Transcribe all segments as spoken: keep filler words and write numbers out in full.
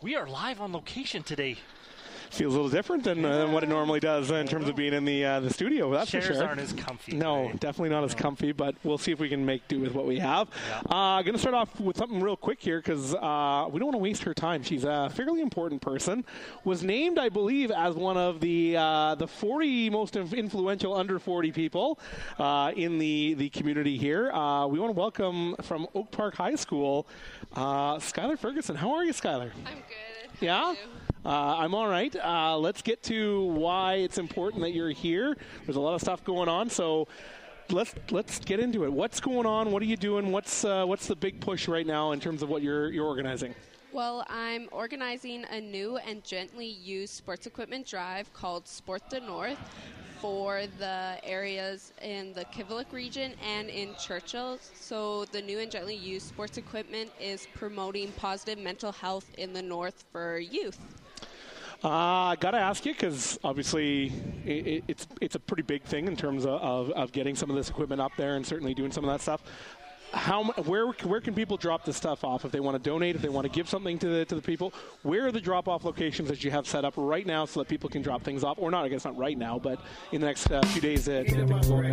We are live on location today. Feels a little different than, uh, than what it normally does uh, in terms of being in the uh, the studio. That's Chairs for sure. aren't as comfy. No, today. definitely not no. as comfy, but we'll see if we can make do with what we have. Yeah. Uh, going to start off with something real quick here because uh, we don't want to waste her time. She's a fairly important person. Was named, I believe, as one of the uh, the forty most influential under forty people uh, in the, the community here. Uh, we want to welcome from Oak Park High School, uh, Skylar Ferguson. How are you, Skylar? I'm good. How Yeah? are you? Uh, I'm all right. Uh, let's get to why it's important that you're here. There's a lot of stuff going on, so let's let's get into it. What's going on? What are you doing? What's uh, what's the big push right now in terms of what you're you're organizing? Well, I'm organizing a new and gently used sports equipment drive called Sport the North for the areas in the Kivalliq region and in Churchill. So the new and gently used sports equipment is promoting positive mental health in the North for youth. Uh, I got to ask you because obviously it, it's it's a pretty big thing in terms of, of, of getting some of this equipment up there and certainly doing some of that stuff. How where where can people drop this stuff off if they want to donate, if they want to give something to the to the people? Where are the drop-off locations that you have set up right now so that people can drop things off? Or not, I guess not right now, but in the next uh, few days uh, to get things going.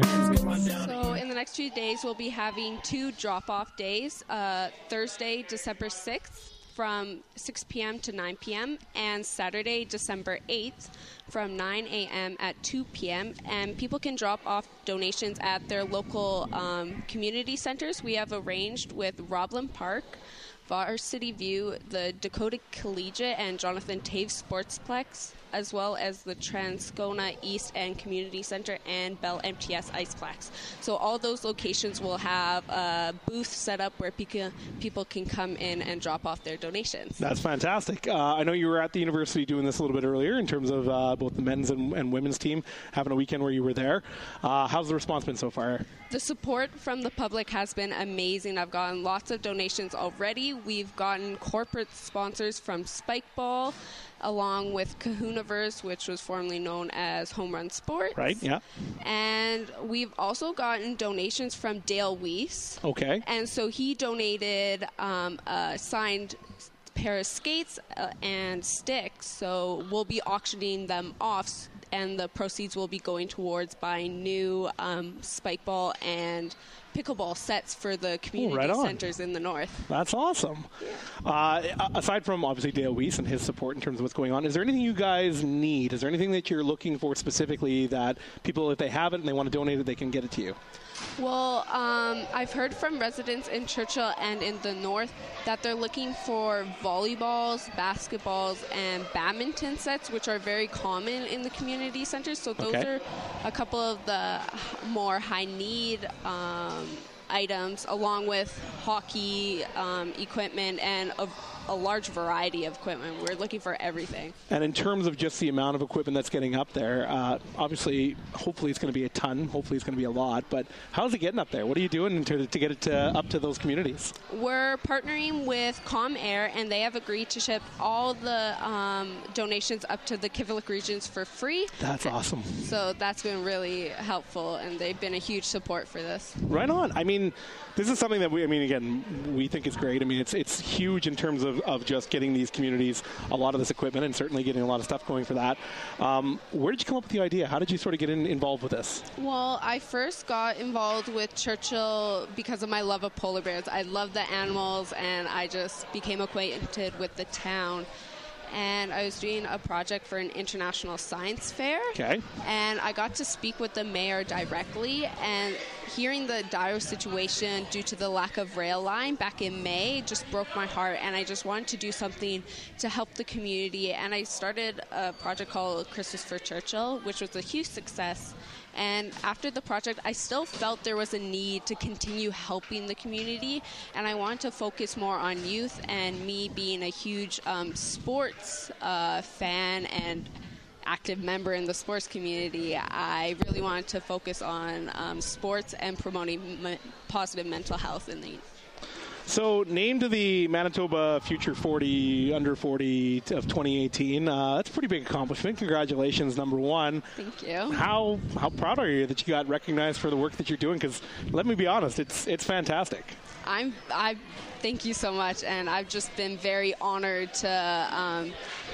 So in the next few days, we'll be having two drop-off days. Uh, Thursday, December sixth, from six p.m. to nine p.m. and Saturday, December eighth from nine a.m. at two p.m. And people can drop off donations at their local um, community centers. We have arranged with Roblin Park, Varsity View, the Dakota Collegiate, and Jonathan Taves Sportsplex, as well as the Transcona East End Community Center and Bell M T S Iceplex. So all those locations will have a booth set up where people people can come in and drop off their donations. That's fantastic. Uh, I know you were at the university doing this a little bit earlier in terms of uh, both the men's and, and women's team, having a weekend where you were there. Uh, how's the response been so far? The support from the public has been amazing. I've gotten lots of donations already. We've gotten corporate sponsors from Spikeball, along with Kahunaverse, which was formerly known as Home Run Sports. Right, yeah. And we've also gotten donations from Dale Weiss. Okay. And so he donated um, a signed pair of skates uh, and sticks. So we'll be auctioning them off, and the proceeds will be going towards buying new um, spikeball and pickleball sets for the community Ooh, right centers in the north. That's awesome. Uh, aside from obviously Dale Weiss and his support in terms of what's going on, is there anything you guys need? Is there anything that you're looking for specifically that people, if they have it and they want to donate it, they can get it to you? Well, um, I've heard from residents in Churchill and in the north that they're looking for volleyballs, basketballs, and badminton sets, which are very common in the community centers. So those Okay. are a couple of the more high-need um, items, along with hockey um, equipment and a, a large variety of equipment. We're looking for everything. And in terms of just the amount of equipment that's getting up there, uh, obviously, hopefully it's going to be a ton. Hopefully it's going to be a lot. But how's it getting up there? What are you doing to, to get it to, up to those communities? We're partnering with Com Air, and they have agreed to ship all the um, donations up to the Kivalliq regions for free. That's awesome. So that's been really helpful, and they've been a huge support for this. Right on. I mean, this is something that we, I mean, again, we think is great. I mean, it's it's huge in terms of, of just getting these communities a lot of this equipment and certainly getting a lot of stuff going for that. Um, where did you come up with the idea? How did you sort of get in, involved with this? Well, I first got involved with Churchill because of my love of polar bears. I love the animals, and I just became acquainted with the town. And I was doing a project for an international science fair. Okay. And I got to speak with the mayor directly, and hearing the dire situation due to the lack of rail line back in May just broke my heart, and I just wanted to do something to help the community. And I started a project called Christmas for Churchill, which was a huge success. And after the project, I still felt there was a need to continue helping the community, and I wanted to focus more on youth. And me being a huge um, sports uh, fan and active member in the sports community, I really wanted to focus on um, sports and promoting m- positive mental health in the So, named to the Manitoba Future forty, under forty of twenty eighteen. Uh, that's a pretty big accomplishment. Congratulations, number one. Thank you. How how proud are you that you got recognized for the work that you're doing? Because let me be honest, it's it's fantastic. I'm I thank you so much, and I've just been very honored to um,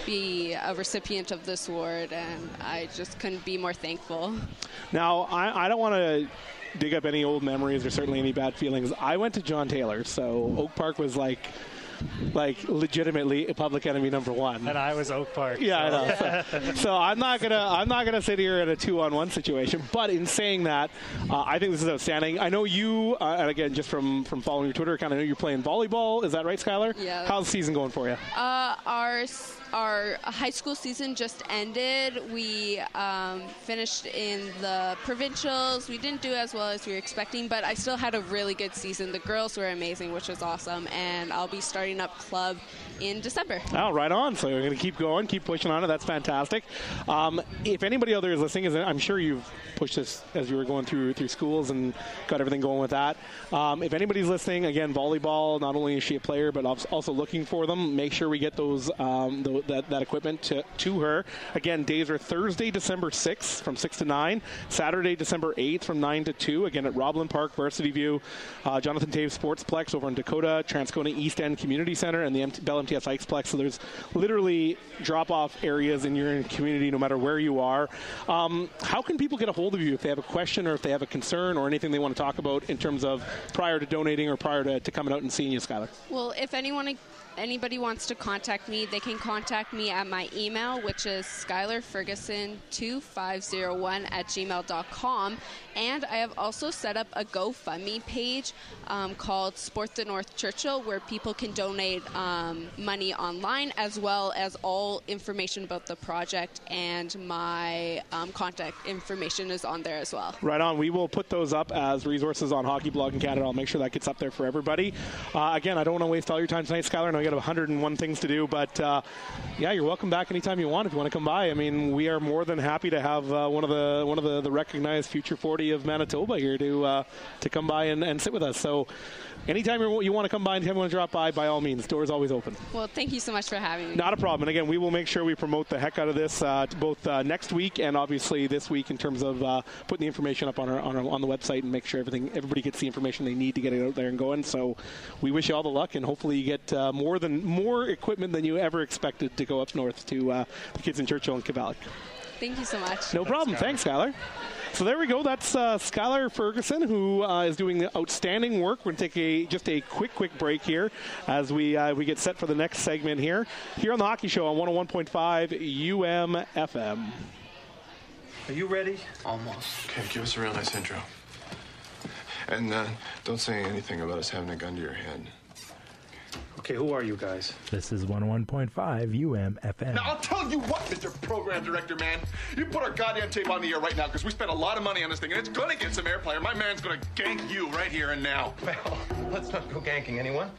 be a recipient of this award, and I just couldn't be more thankful. Now, I, I don't want to dig up any old memories or certainly any bad feelings. I went to John Taylor, so Oak Park was like like legitimately a public enemy number one. And I was Oak Park. Yeah, so. I know. So, so I'm not gonna I'm not gonna sit here in a two-on-one situation. But in saying that, uh, I think this is outstanding. I know you, uh, and again, just from from following your Twitter account, I know you're playing volleyball. Is that right, Skylar? Yeah. How's the season going for you? Uh, our our high school season just ended. We um, finished in the provincials. We didn't do as well as we were expecting, but I still had a really good season. The girls were amazing, which was awesome, and I'll be starting up club in December. Oh, right on. So you're going to keep going, keep pushing on it. That's fantastic. Um, if anybody out there is listening, I'm sure you've pushed this as you were going through through schools and got everything going with that. Um, if anybody's listening, again, volleyball, not only is she a player, but also looking for them, make sure we get those um, the, that, that equipment to, to her. Again, days are Thursday, December sixth from six to nine, Saturday, December eighth from nine to two, again at Roblin Park, Varsity View, uh, Jonathan Taves Sportsplex over in Dakota, Transcona East End Community Center, and the M T- Bell M T S Ikesplex. So there's literally drop-off areas in your community no matter where you are. Um, how can people get a hold of you if they have a question or if they have a concern or anything they want to talk about in terms of prior to donating or prior to, to coming out and seeing you, Skylar? Well, if anyone, anybody wants to contact me, they can contact me at my email, which is skylar ferguson two five zero one at gmail dot com. And I have also set up a GoFundMe page um, called Sport the North Churchill, where people can donate um, money online, as well as all information about the project, and my um, contact information is on there as well. Right on. We will put those up as resources on Hockey Blog in Canada. I'll make sure that gets up there for everybody. Uh, again, I don't want to waste all your time tonight, Skylar. I know you got one hundred and one things to do, but uh, yeah, you're welcome back anytime you want if you want to come by. I mean, we are more than happy to have uh, one of the one of the, the recognized Future forty of Manitoba here to uh, to come by and, and sit with us. So anytime you want to come by, anytime you want to drop by, by all means, door's always open. Well, thank you so much for having me. Not a problem. And again, we will make sure we promote the heck out of this uh, both uh, next week and obviously this week in terms of uh, putting the information up on our, on our on the website and make sure everything everybody gets the information they need to get it out there and going. So we wish you all the luck, and hopefully you get uh, more than more equipment than you ever expected to go up north to uh, the kids in Churchill and Kavalik. Thank you so much. No problem. Thanks, Skylar. So there we go. That's uh, Skylar Ferguson, who uh, is doing outstanding work. We're going to take a just a quick, quick break here as we uh, we get set for the next segment here. Here on The Hockey Show on one oh one point five U M F M. Are you ready? Almost. Okay, give us a real nice intro. And uh, don't say anything about us having a gun to your head. Okay, who are you guys? This is one oh one point five U M F M. Now, I'll tell you what, Mister Program Director, man. You put our goddamn tape on the air right now because we spent a lot of money on this thing, and it's going to get some airplay, or my man's going to gank you right here and now. Well, let's not go ganking anyone.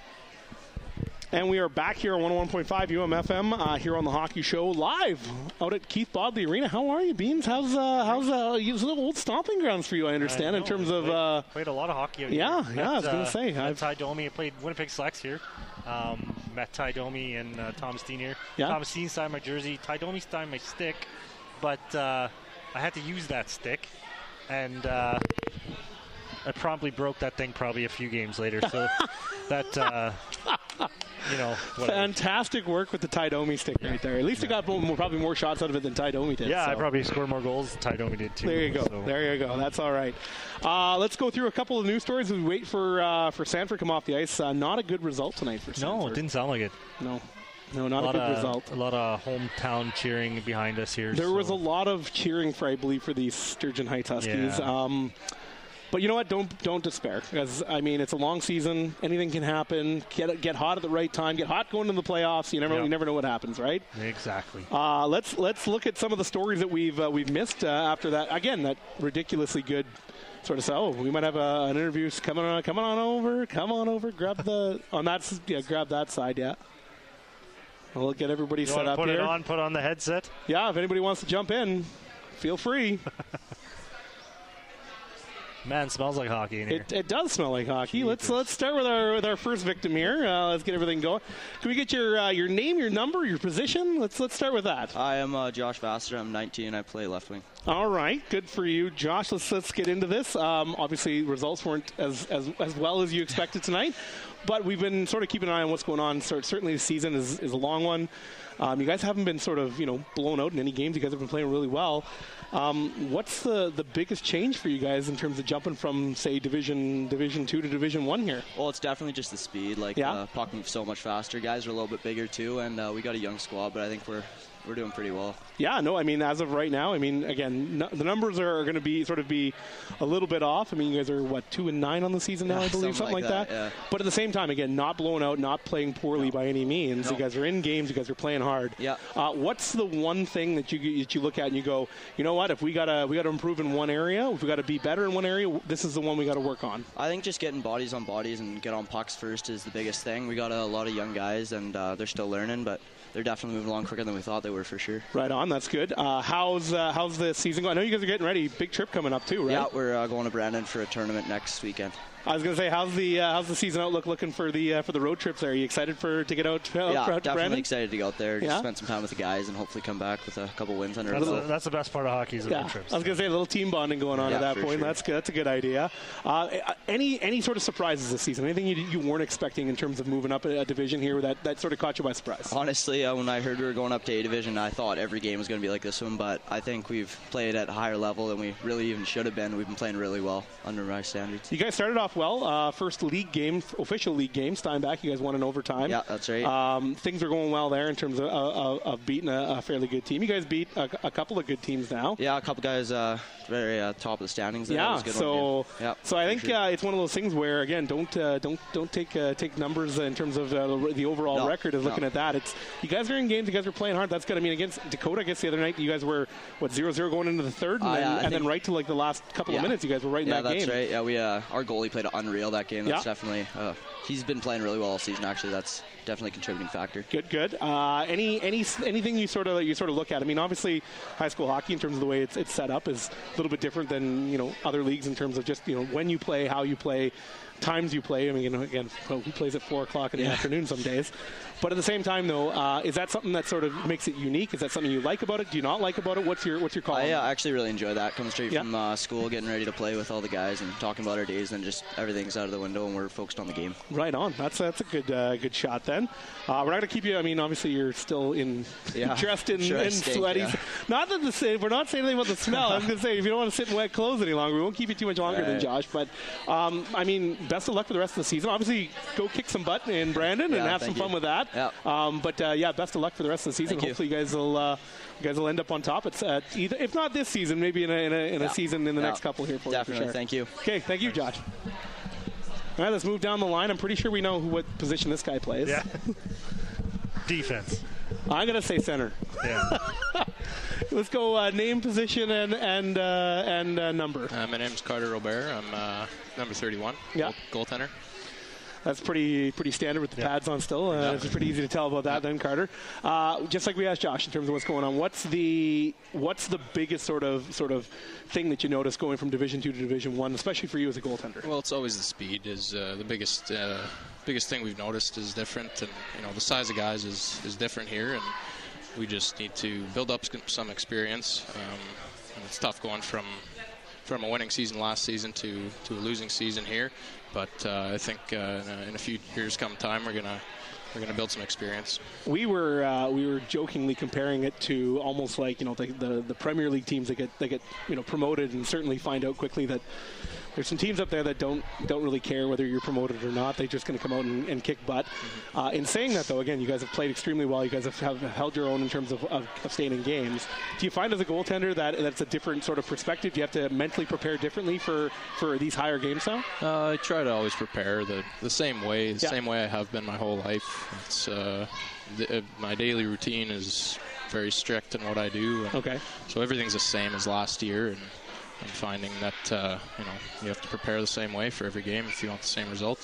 And we are back here on one oh one point five U M F M uh, here on The Hockey Show live out at Keith Bodley Arena. How are you, Beans? How's uh, how's uh, you little old stomping grounds for you? I understand I in terms of played, uh, played a lot of hockey out yeah, here. yeah. Met, I was gonna uh, say met I've Ty Domi. I played Winnipeg Selects here. Um, met Ty Domi and uh, Thomas Dean here. Yeah. Thomas Dean signed my jersey. Ty Domi signed my stick, but uh, I had to use that stick, and uh, I promptly broke that thing probably a few games later. So that. Uh, You know, whatever. Fantastic work with the Ty Domi stick right there. At least you got more, probably more shots out of it than Ty Domi did. Yeah, so. I probably scored more goals than Ty Domi did too. There you go. So. There you go. That's all right. Uh, let's go through a couple of news stories as we wait for uh, for Sanford to come off the ice. Uh, not a good result tonight for Sanford. No, it didn't sound like it. No. No, not a, a, good of, result. A lot of hometown cheering behind us here. There so. was a lot of cheering for, I believe, for the Sturgeon Heights Huskies. Yeah. Um, But you know what? Don't don't despair. Because I mean, it's a long season. Anything can happen. Get get hot at the right time. Get hot going into the playoffs. You never Yep. you never know what happens, right? Exactly. Uh, let's let's look at some of the stories that we've uh, we've missed uh, after that. Again, that ridiculously good sort of. Oh, we might have a, an interview coming on. Coming on over. Come on over. Grab the on that. Yeah, grab that side. Yeah. We'll get everybody You set want to up put here. it on? Put on the headset. Yeah, if anybody wants to jump in, feel free. Man, smells like hockey in here. It, it does smell like hockey. Jeepers. Let's let's start with our with our first victim here. Uh, let's get everything going. Can we get your uh, your name, your number, your position? Let's let's start with that. Hi, I'm uh, Josh Vassar. I'm nineteen. I play left wing. All right, good for you, Josh. Let's let's get into this. Um, obviously, results weren't as, as as well as you expected tonight, but we've been sort of keeping an eye on what's going on. So certainly, the season is, is a long one. Um, you guys haven't been sort of you know blown out in any games. You guys have been playing really well. Um, what's the, the biggest change for you guys in terms of jumping from, say, Division Division Two to Division One here? Well, it's definitely just the speed. Like, yeah. uh, puck moves so much faster. Guys are a little bit bigger too, and uh, we got a young squad, but I think we're we're doing pretty well. Yeah, no, I mean, as of right now, I mean, again, no, the numbers are, are going to be sort of be a little bit off. I mean, you guys are, what, two and nine on the season now, yeah, I believe, something, something like that. that. Yeah. But at the same time, again, not blown out, not playing poorly no. by any means. No. You guys are in games. You guys are playing hard. Yeah. Uh, what's the one thing that you that you look at and you go, you know what, if we got to we got to improve in one area, if we got to be better in one area, this is the one we got to work on? I think just getting bodies on bodies and get on pucks first is the biggest thing. We got a lot of young guys, and uh, they're still learning, but they're definitely moving along quicker than we thought they were, for sure. Right on. That's good. Uh, how's uh, how's the season going? I know you guys are getting ready. Big trip coming up too, right? Yeah, we're uh, going to Brandon for a tournament next weekend. I was going to say, how's the uh, how's the season outlook looking for the uh, for the road trips there? Are you excited for to get out, out, yeah, out to definitely Brandon? excited to go out there, just yeah? spend some time with the guys, and hopefully come back with a couple wins under our that's, belt. a, that's the best part of hockey is the yeah. road trips. I was going to say a little team bonding going on yeah, at that point. Sure. That's good. That's a good idea. Uh, any any sort of surprises this season? Anything you, you weren't expecting in terms of moving up a, a division here that, that sort of caught you by surprise? Honestly, uh, when I heard we were going up to A division, I thought every game was going to be like this one, but I think we've played at a higher level than we really even should have been. We've been playing really well under my standards. You guys started off well. Uh, first league game, official league game, Steinbach. You guys won in overtime. Yeah, that's right. Um, things are going well there in terms of, uh, of beating a, a fairly good team. You guys beat a, a couple of good teams now. Yeah, a couple guys uh, very uh, top of the standings there. Yeah, so yeah, so I think sure. uh, it's one of those things where, again, don't uh, don't don't take uh, take numbers in terms of uh, the overall no, record. Is looking no. at that. It's you guys are in games. You guys are playing hard. That's good. I mean, against Dakota, I guess the other night you guys were what zero zero going into the third, and, uh, then, yeah, and then right to like the last couple yeah. of minutes, you guys were right in yeah, that game. Yeah, that's right. Yeah, we uh, our goalie played unreal that game. That's yeah. definitely uh, he's been playing really well all season. Actually, that's definitely a contributing factor. Good, good. Uh, any any anything you sort of you sort of look at? I mean, obviously, high school hockey in terms of the way it's, it's set up is a little bit different than you know other leagues in terms of just you know when you play, how you play, times you play. I mean, you know, again, well, who plays at four o'clock in the yeah. afternoon some days? But at the same time, though, uh, is that something that sort of makes it unique? Is that something you like about it? Do you not like about it? What's your what's your call? I uh, actually really enjoy that. Coming straight yeah. from uh, school, getting ready to play with all the guys, and talking about our days, and just everything's out of the window, and we're focused on the game. Right on. That's that's a good uh, good shot. Then uh, we're not going to keep you. I mean, obviously, you're still in yeah. dressed in, sure in stink, sweaty. Yeah. Not that the same. We're not saying anything about the smell. I was going to say if you don't want to sit in wet clothes any longer, we won't keep you too much longer right. than Josh. But um, I mean, best of luck for the rest of the season. Obviously, go kick some butt in Brandon yeah, and have some you. fun with that. Yeah. Um, but uh, yeah, best of luck for the rest of the season. Thank Hopefully, you. you guys will uh, you guys will end up on top. It's uh, either if not this season, maybe in a in a, in a yeah. season in the yeah. next couple here for Definitely. you. For sure. Thank you. Okay, thank you, Josh. All right, let's move down the line. I'm pretty sure we know who, what position this guy plays. Yeah. Defense. I'm gonna say center. Yeah. Let's go uh, name, position, and and uh, and uh, number. Uh, my name's Carter Robert. I'm uh, number thirty-one. Yeah. Goal- goaltender. That's pretty pretty standard with the yeah. pads on still. Uh, yeah. It's pretty easy to tell about that yeah. then, Carter. Uh, just like we asked Josh in terms of what's going on, what's the what's the biggest sort of sort of thing that you notice going from Division Two to Division One, especially for you as a goaltender? Well, it's always the speed is uh, the biggest uh, biggest thing we've noticed is different, and you know the size of guys is, is different here, and we just need to build up some experience. Um, and it's tough going from from a winning season last season to, to a losing season here, but uh, I think uh, in, a, in a few years come time we're gonna we're gonna build some experience. We were uh, we were jokingly comparing it to almost like you know the, the the Premier League teams that get they get you know promoted and certainly find out quickly that there's some teams up there that don't don't really care whether you're promoted or not. They're just going to come out and, and kick butt. Mm-hmm. Uh, in saying that, though, again, you guys have played extremely well. You guys have, have held your own in terms of, of, of staying in games. Do you find as a goaltender that that's a different sort of perspective? Do you have to mentally prepare differently for, for these higher games now? Uh, I try to always prepare the, the same way, the yeah. same way I have been my whole life. It's uh, the, uh, my daily routine is very strict in what I do. And okay. So everything's the same as last year, and I'm finding that uh, you know you have to prepare the same way for every game if you want the same results.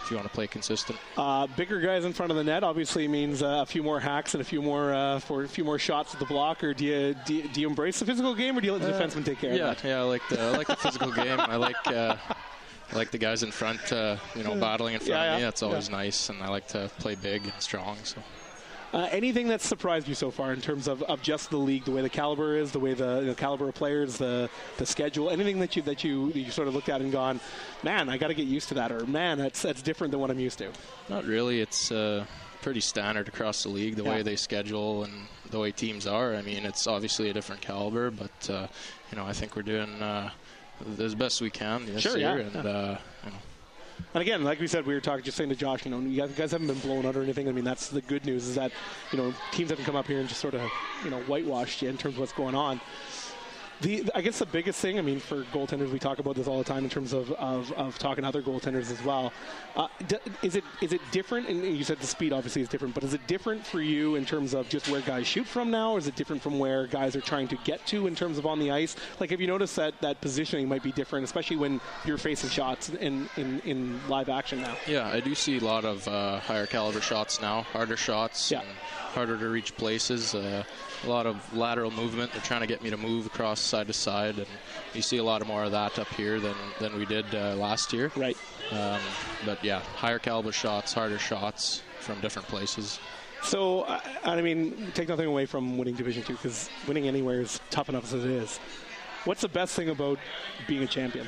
if you want to play consistent. Uh, bigger guys in front of the net obviously means uh, a few more hacks and a few more uh, for a few more shots at the block. Or do you do you, do you embrace the physical game, or do you let the uh, defenseman take care yeah, of that? Yeah, I like the I like the physical game. I like uh, I like the guys in front, uh, you know, battling in front yeah, of yeah. me. That's always yeah. nice, and I like to play big and strong. So. Uh, anything that's surprised you so far in terms of, of just the league, the way the caliber is, the way the you know, caliber of players, the the schedule, anything that you that you that you sort of looked at and gone, man, I got to get used to that, or man, that's that's different than what I'm used to. Not really. It's uh, pretty standard across the league, the yeah. way they schedule and the way teams are. I mean, it's obviously a different caliber, but uh, you know, I think we're doing uh, as best we can this sure, year, yeah, and yeah. Uh, you know. And again, like we said, we were talking, just saying to Josh, you know, you guys haven't been blown out or anything. I mean, that's the good news, is that, you know, teams haven't come up here and just sort of, you know, whitewashed you in terms of what's going on. The, I guess the biggest thing, I mean, for goaltenders, we talk about this all the time in terms of, of, of talking to other goaltenders as well. Uh, d- is it is it different? And you said the speed obviously is different, but is it different for you in terms of just where guys shoot from now, or is it different from where guys are trying to get to in terms of on the ice? Like, have you noticed that, that positioning might be different, especially when you're facing shots in, in, in live action now? Yeah, I do see a lot of uh, higher caliber shots now, harder shots, yeah. and harder to reach places. Uh, a lot of lateral movement. They're trying to get me to move across side to side, and you see a lot more of that up here than, than we did uh, last year. Right. Um, but yeah, higher caliber shots, harder shots from different places. So, I, I mean, take nothing away from winning Division Two, because winning anywhere is tough enough as it is. What's the best thing about being a champion?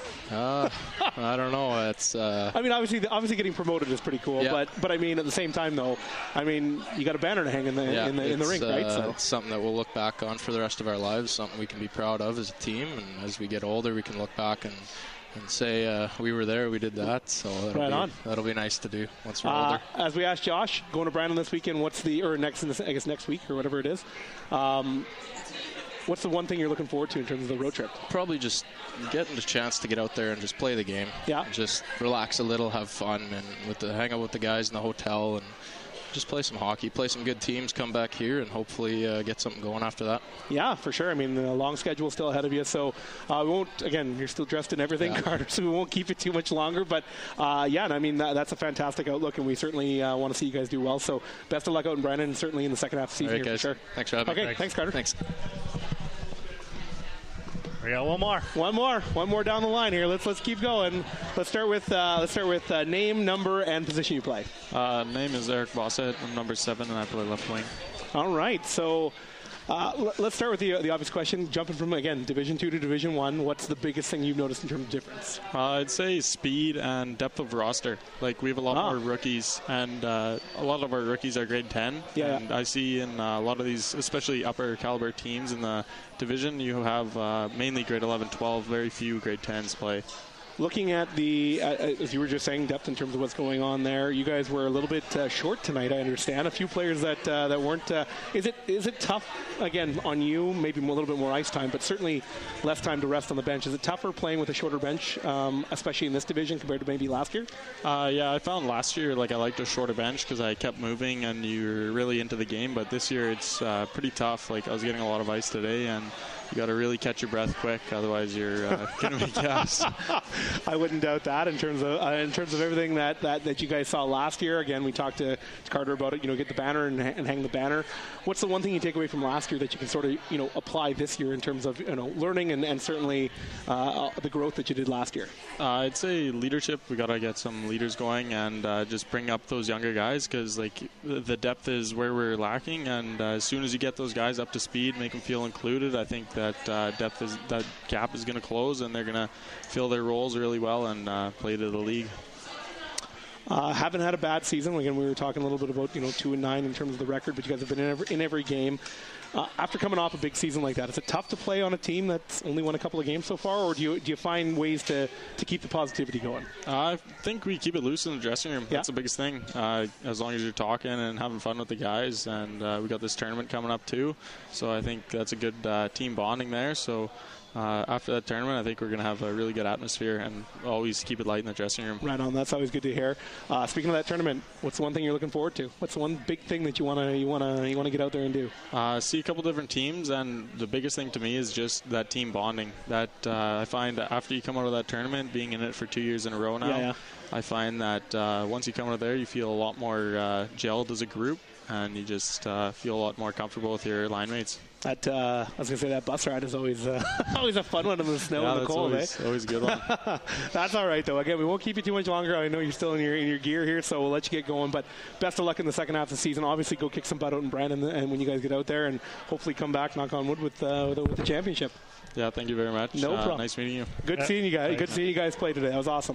Uh, I don't know. It's. Uh, I mean, obviously, obviously, getting promoted is pretty cool. Yeah. But, but I mean, at the same time, though, I mean, you got a banner to hang in the yeah, in the in the rink, uh, right? So it's something that we'll look back on for the rest of our lives. Something we can be proud of as a team, and as we get older, we can look back and and say uh, we were there, we did that. So that'll right be, on. That'll be nice to do once we're uh, older. As we asked Josh, going to Brandon this weekend, what's the or next? I guess next week or whatever it is. Um, What's the one thing you're looking forward to in terms of the road trip? Probably just getting the chance to get out there and just play the game. Yeah. Just relax a little, have fun, and with the hang out with the guys in the hotel, and just play some hockey, play some good teams, come back here, and hopefully uh, get something going after that. Yeah, for sure. I mean, the long schedule is still ahead of you, so uh, we won't. Again, you're still dressed in everything, yeah. Carter, so we won't keep it too much longer. But uh, yeah, I mean, that, that's a fantastic outlook, and we certainly uh, want to see you guys do well. So best of luck out in Brandon, and certainly in the second half of the season right, here guys. for sure. Thanks for having okay, me. Okay, thanks, Carter. Thanks. We got one more. One more. One more down the line here. Let's let's keep going. Let's start with uh, let's start with uh, name, number, and position you play. Uh, name is Eric Bossett. I'm number seven, and I play left wing. All right. So uh, l- let's start with the the obvious question. Jumping from again Division Two to Division One, what's the biggest thing you've noticed in terms of difference? Uh, I'd say speed and depth of roster. Like we have a lot ah. more rookies, and uh, a lot of our rookies are grade ten. Yeah. And I see in uh, a lot of these, especially upper caliber teams in the division, you have uh, mainly grade eleven, twelve. Very few grade tens play. Looking at the, uh, as you were just saying, depth in terms of what's going on there, you guys were a little bit uh, short tonight, I understand. A few players that uh, that weren't. Uh, is it is it tough, again, on you, maybe a little bit more ice time, but certainly less time to rest on the bench? Is it tougher playing with a shorter bench, um, especially in this division, compared to maybe last year? Uh, yeah, I found last year, like, I liked a shorter bench because I kept moving and you're really into the game, but this year it's uh, pretty tough. Like, I was getting a lot of ice today, and you got to really catch your breath quick, otherwise you're uh, going to be gassed. I wouldn't doubt that in terms of uh, in terms of everything that, that, that you guys saw last year. Again, we talked to Carter about it. You know, get the banner and, and hang the banner. What's the one thing you take away from last year that you can sort of you know apply this year in terms of you know learning and, and certainly uh, the growth that you did last year? Uh, I'd say leadership. We got to get some leaders going and uh, just bring up those younger guys because like the depth is where we're lacking. And uh, as soon as you get those guys up to speed, make them feel included, I think that That uh, depth is that gap is going to close, and they're going to fill their roles really well and uh, play to the league. Uh, haven't had a bad season. Again, we were talking a little bit about you know two and nine in terms of the record, but you guys have been in every, in every game. Uh, after coming off a big season like that, is it tough to play on a team that's only won a couple of games so far, or do you do you find ways to, to keep the positivity going? Uh, I think we keep it loose in the dressing room. Yeah. That's the biggest thing. Uh, as long as you're talking and having fun with the guys, and uh, we got this tournament coming up too, so I think that's a good uh, team bonding there. So. Uh, after that tournament, I think we're going to have a really good atmosphere and always keep it light in the dressing room. Right on. That's always good to hear. Uh, speaking of that tournament, what's the one thing you're looking forward to? What's the one big thing that you want to you want to you want to get out there and do? Uh, see a couple different teams, and the biggest thing to me is just that team bonding. That uh, I find after you come out of that tournament, being in it for two years in a row now. Yeah, yeah. I find that uh, once you come out of there, you feel a lot more uh, gelled as a group, and you just uh, feel a lot more comfortable with your line mates. That uh, I was gonna say that bus ride is always uh, always a fun one in the snow yeah, and the that's cold. Always, eh? always a good one. That's all right though. Again, we won't keep you too much longer. I know you're still in your in your gear here, so we'll let you get going. But best of luck in the second half of the season. Obviously, go kick some butt out in Brandon, and when you guys get out there, and hopefully come back, knock on wood, with uh, with, with the championship. Yeah, thank you very much. No uh, problem. Nice meeting you. Good yeah. seeing you guys. Good seeing you guys play today. That was awesome.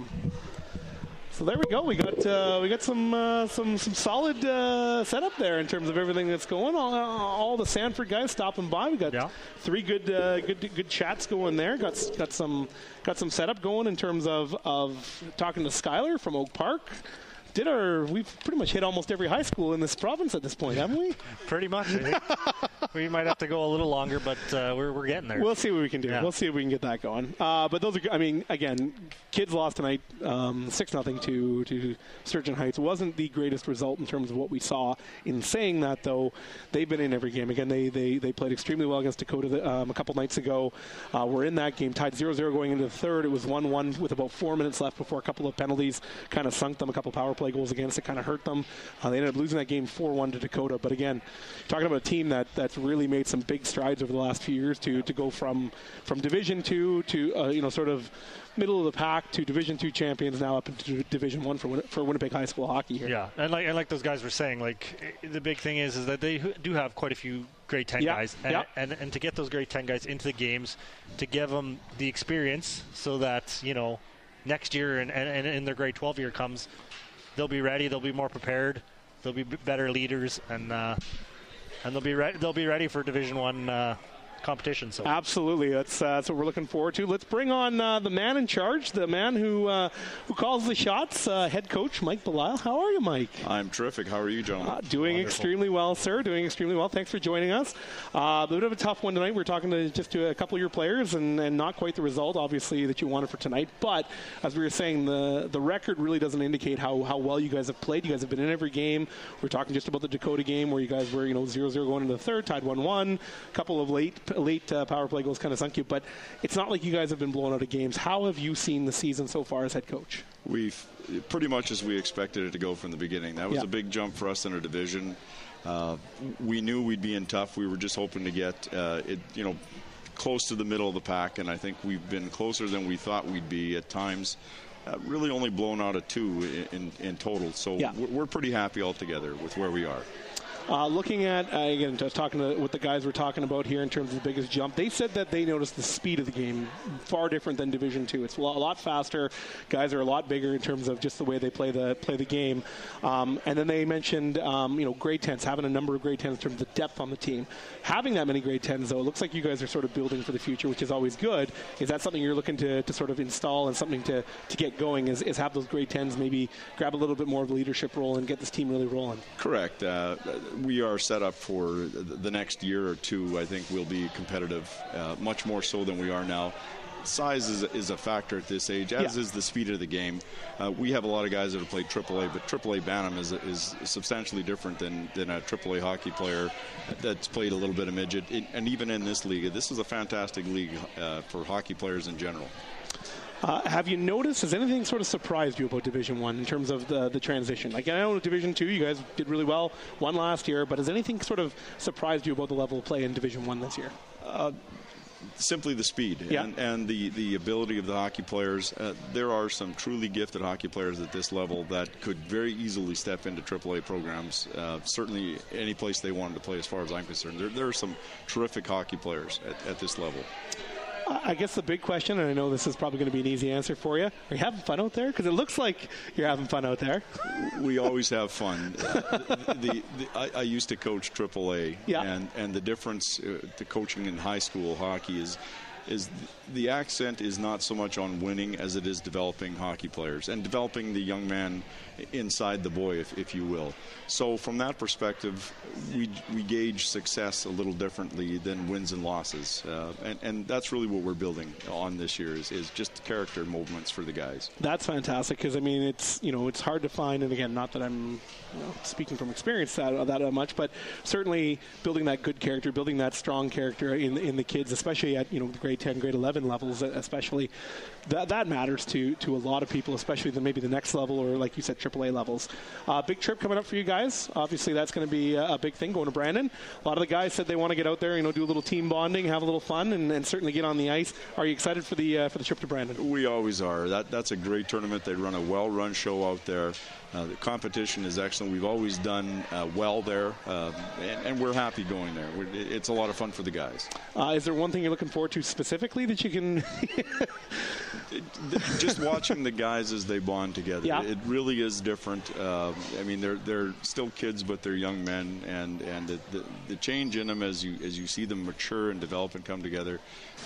So there we go. We got uh, we got some uh, some some solid uh, setup there in terms of everything that's going on. All the Sanford guys stopping by. We got yeah. three good uh, good good chats going there. Got got some got some setup going in terms of of talking to Skylar from Oak Park. Did our we've pretty much hit almost every high school in this province at this point, haven't we? Pretty much. I think. We might have to go a little longer, but uh, we're we're getting there. We'll see what we can do. Yeah. We'll see if we can get that going. Uh, but those are, I mean, again, kids lost tonight, um, six nothing to to Sturgeon Heights. It wasn't the greatest result in terms of what we saw. In saying that, though, they've been in every game. Again, they they, they played extremely well against Dakota the, um, a couple nights ago. Uh, we're in that game, tied zero zero going into the third. It was one one with about four minutes left before a couple of penalties kind of sunk them. A couple power play goals against it kind of hurt them. Uh, they ended up losing that game four one to Dakota. But again, talking about a team that that's really made some big strides over the last few years to to go from from Division Two to uh, you know sort of middle of the pack to Division Two champions, now up into Division One for Win- for Winnipeg High School hockey here. Yeah, and like and like those guys were saying, like the big thing is is that they do have quite a few grade ten yeah. guys, and, yeah. and and to get those grade ten guys into the games, to give them the experience, so that you know next year and and, and their grade twelve year comes, they'll be ready, they'll be more prepared, they'll be b- better leaders, and. Uh, And they'll be ready. They'll be ready for Division One uh, competition. So absolutely, that's, uh, that's what we're looking forward to. Let's bring on uh, the man in charge, the man who uh, who calls the shots, uh, head coach Mike Belisle. How are you, Mike? I'm terrific. How are you, gentlemen? Uh, doing Wonderful. extremely well, sir. Doing extremely well. Thanks for joining us. Uh, a bit of a tough one tonight. We're talking to just to a couple of your players, and, and not quite the result, obviously, that you wanted for tonight. But as we were saying, the the record really doesn't indicate how, how well you guys have played. You guys have been in every game. We're talking just about the Dakota game where you guys were, you know, zero zero going into the third, tied one one. A couple of late late uh, power play goals kind of sunk you, but it's not like you guys have been blown out of games. How have you seen the season so far as head coach? We've pretty much as we expected it to go from the beginning. That was yeah. a big jump for us in our division. Uh, we knew we'd be in tough. We were just hoping to get uh, it, you know, close to the middle of the pack, and I think we've been closer than we thought we'd be at times. Uh, really only blown out of two in, in, in total. So yeah. we're, we're pretty happy altogether with where we are. Uh, looking at, uh, again, just talking to what the guys were talking about here in terms of the biggest jump, they said that they noticed the speed of the game far different than Division Two. It's a lot, a lot faster. Guys are a lot bigger in terms of just the way they play the play the game. Um, and then they mentioned, um, you know, grade tens, having a number of grade tens in terms of the depth on the team. Having that many grade tens, though, it looks like you guys are sort of building for the future, which is always good. Is that something you're looking to, to sort of install and something to, to get going, is, is have those grade tens maybe grab a little bit more of the leadership role and get this team really rolling? Correct. Uh, we are set up for the next year or two. I think we'll be competitive, uh, much more so than we are now. Size is, is a factor at this age, as yeah. is the speed of the game. Uh, we have a lot of guys that have played triple A, but triple A Bantam is, is substantially different than, than a triple A hockey player that's played a little bit of midget. It, and even in this league, this is a fantastic league uh, for hockey players in general. Uh, have you noticed, has anything sort of surprised you about Division One in terms of the the transition? Like, I know Division Two, you guys did really well, won last year, but has anything sort of surprised you about the level of play in Division One this year? Uh, simply the speed yeah. and, and the, the ability of the hockey players. Uh, there are some truly gifted hockey players at this level that could very easily step into triple A programs, uh, certainly any place they wanted to play as far as I'm concerned. There, there are some terrific hockey players at, at this level. I guess the big question, and I know this is probably going to be an easy answer for you, are you having fun out there? Because it looks like you're having fun out there. We always have fun. Uh, the, the, the, I, I used to coach triple A, yeah. and, and the difference uh, to coaching in high school hockey is is the accent is not so much on winning as it is developing hockey players and developing the young man inside the boy, if, if you will. So from that perspective, we we gauge success a little differently than wins and losses, uh, and and that's really what we're building on this year is, is just character movements for the guys. That's fantastic, because I mean it's you know it's hard to find, and again, not that I'm you know, speaking from experience that that much, but certainly building that good character, building that strong character in in the kids, especially at you know grade grade ten, grade eleven levels, especially. That that matters to to a lot of people, especially the maybe the next level or, like you said, triple A levels. Uh, big trip coming up for you guys. Obviously, that's going to be a, a big thing going to Brandon. A lot of the guys said they want to get out there, you know, do a little team bonding, have a little fun, and, and certainly get on the ice. Are you excited for the uh, for the trip to Brandon? We always are. That that's a great tournament. They run a well-run show out there. Uh, the competition is excellent. We've always done uh, well there, uh, and, and we're happy going there. We're, it's a lot of fun for the guys. Uh, is there one thing you're looking forward to specifically that you can? Just watching the guys as they bond together. Yeah. It really is different. Uh, I mean, they're they're still kids, but they're young men, and and the, the, the change in them as you as you see them mature and develop and come together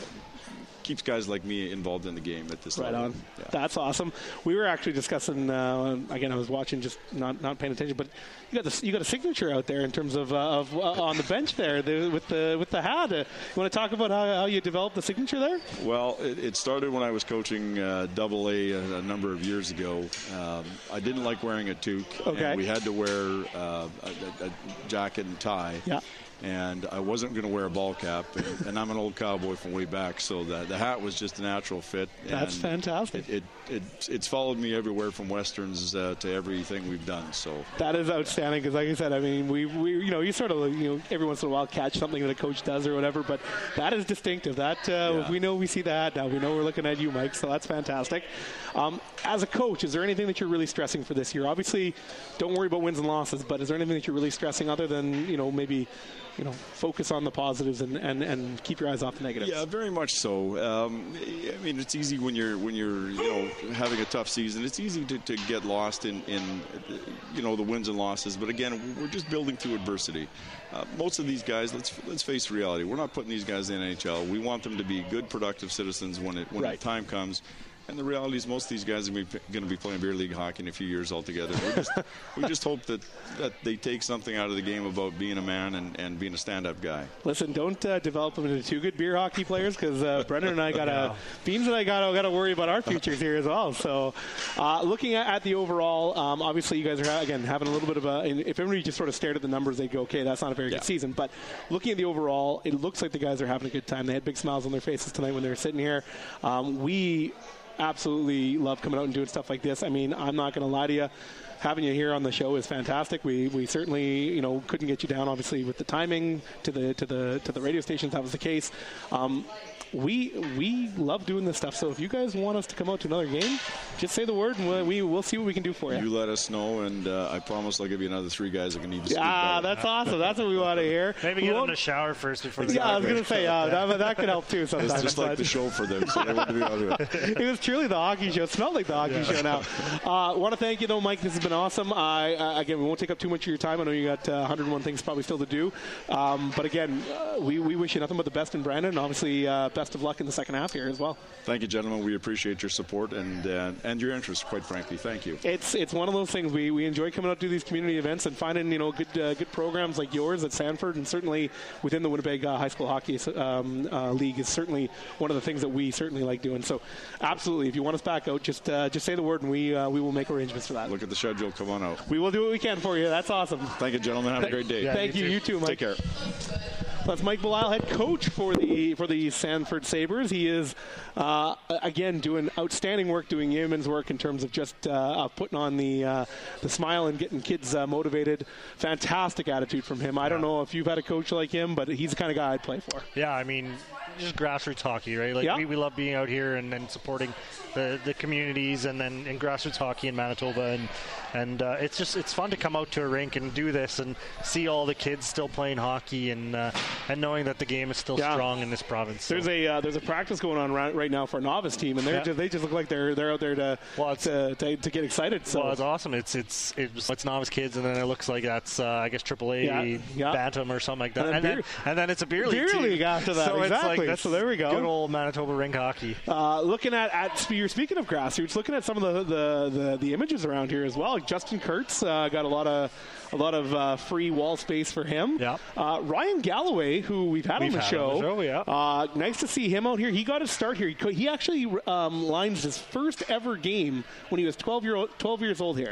keeps guys like me involved in the game at this right level. on. Yeah. That's awesome. We were actually discussing. Uh, again, I was watching, just not not paying attention, but you got the, you got a signature out there in terms of, uh, of uh, on the bench there the, with the with the hat. Uh, you want to talk about how, how you developed the signature there? Well, it, it started when I was coaching uh, Double A a, a number of years ago. Um, I didn't like wearing a toque. Okay. And we had to wear uh, a, a jacket and tie. Yeah. And I wasn't going to wear a ball cap, and, and I'm an old cowboy from way back, so the, the hat was just a natural fit. That's and fantastic. It, it, it it's followed me everywhere from westerns uh, to everything we've done. So that is outstanding because, like I said, I mean, we, we you know you sort of you know every once in a while catch something that a coach does or whatever, but that is distinctive. That uh, Yeah. we know we see the hat now. We know we're looking at you, Mike. So that's fantastic. Um, as a coach, is there anything that you're really stressing for this year? Obviously, don't worry about wins and losses, but is there anything that you're really stressing other than you know maybe? You know, focus on the positives and, and, and keep your eyes off the negatives. Yeah, very much so. Um, I mean, it's easy when you're when you're you know having a tough season. It's easy to, to get lost in, in you know the wins and losses. But again, we're just building through adversity. Uh, most of these guys, let's let's face reality. We're not putting these guys in the N H L. We want them to be good, productive citizens when it when right. the time comes. And the reality is most of these guys are going to be playing beer league hockey in a few years altogether. We just, we just hope that, that they take something out of the game about being a man and, and being a stand-up guy. Listen, don't uh, develop them into two good beer hockey players because uh, Brendan and I got to, yeah. Beans and I got to got to worry about our futures here as well. So uh, looking at, at the overall, um, obviously you guys are, again, having a little bit of a, if everybody just sort of stared at the numbers, they'd go, okay, that's not a very yeah. good season. But looking at the overall, it looks like the guys are having a good time. They had big smiles on their faces tonight when they were sitting here. Um, we... absolutely love coming out and doing stuff like this. I mean, I'm not going to lie to you. Having you here on the show is fantastic. We we certainly you know couldn't get you down obviously with the timing to the to the to the radio stations. That was the case. Um, we we love doing this stuff. So if you guys want us to come out to another game, just say the word and we'll, we we'll see what we can do for you. You let us know, and uh, I promise I'll give you another three guys that can even speak. Ah, that's awesome. That's what we want to hear. Maybe we get them to shower first before the Yeah, I was going to say uh, yeah. that, that could help too sometimes. It's just like the show for them. So they want to be on it. It was truly the hockey show. It smelled like the hockey yeah. show now. I uh, want to thank you, though, Mike. This has been awesome. I, uh, again, we won't take up too much of your time. I know you got uh, one hundred one things probably still to do. Um, but again, uh, we, we wish you nothing but the best in Brandon, and obviously uh, best of luck in the second half here as well. Thank you, gentlemen. We appreciate your support and uh, and your interest, quite frankly. Thank you. It's it's one of those things. We, we enjoy coming out to these community events and finding you know good uh, good programs like yours at Sanford, and certainly within the Winnipeg uh, High School Hockey um, uh, League is certainly one of the things that we certainly like doing. So absolutely, if you want us back out, just uh, just say the word and we uh, we will make arrangements for that. Look at the schedule. Come on out. We will do what we can for you. That's awesome. Thank you, gentlemen. Have a great day. Yeah, Thank you. You too, Mike. Take care. That's Mike Belisle, head coach for the for the Sanford Sabres. He is, uh, again, doing outstanding work, doing yeoman's work in terms of just uh, putting on the uh, the smile and getting kids uh, motivated. Fantastic attitude from him. I don't know if you've had a coach like him, but he's the kind of guy I'd play for. Yeah, I mean, just grassroots hockey, right? Like yeah. we, we love being out here and, and supporting the, the communities and then in grassroots hockey in Manitoba, and and uh, it's just it's fun to come out to a rink and do this and see all the kids still playing hockey and uh, and knowing that the game is still yeah. strong in this province. So. There's a uh, there's a practice going on right, right now for a novice team, and they're yeah. just, they just look like they're they're out there to well, to, to, to get excited. So well, it's awesome. It's it's it's, it's novice kids, and then it looks like that's uh, I guess triple A yeah. Yeah. Bantam or something like that, and, and then, beer, then and then it's a beer league beer team. league after that. So exactly. It's like, that's so there we go. Good old Manitoba rink hockey. Uh, looking at at you're speaking of grassroots, looking at some of the the, the, the images around here as well. Justin Kurtz uh, got a lot of a lot of uh, free wall space for him. Yeah. Uh, Ryan Galloway, who we've had, we've on, the had show, on the show. Yeah. Uh, nice to see him out here. He got his start here. He, he actually um, lines his first ever game when he was twelve year old, twelve years old here.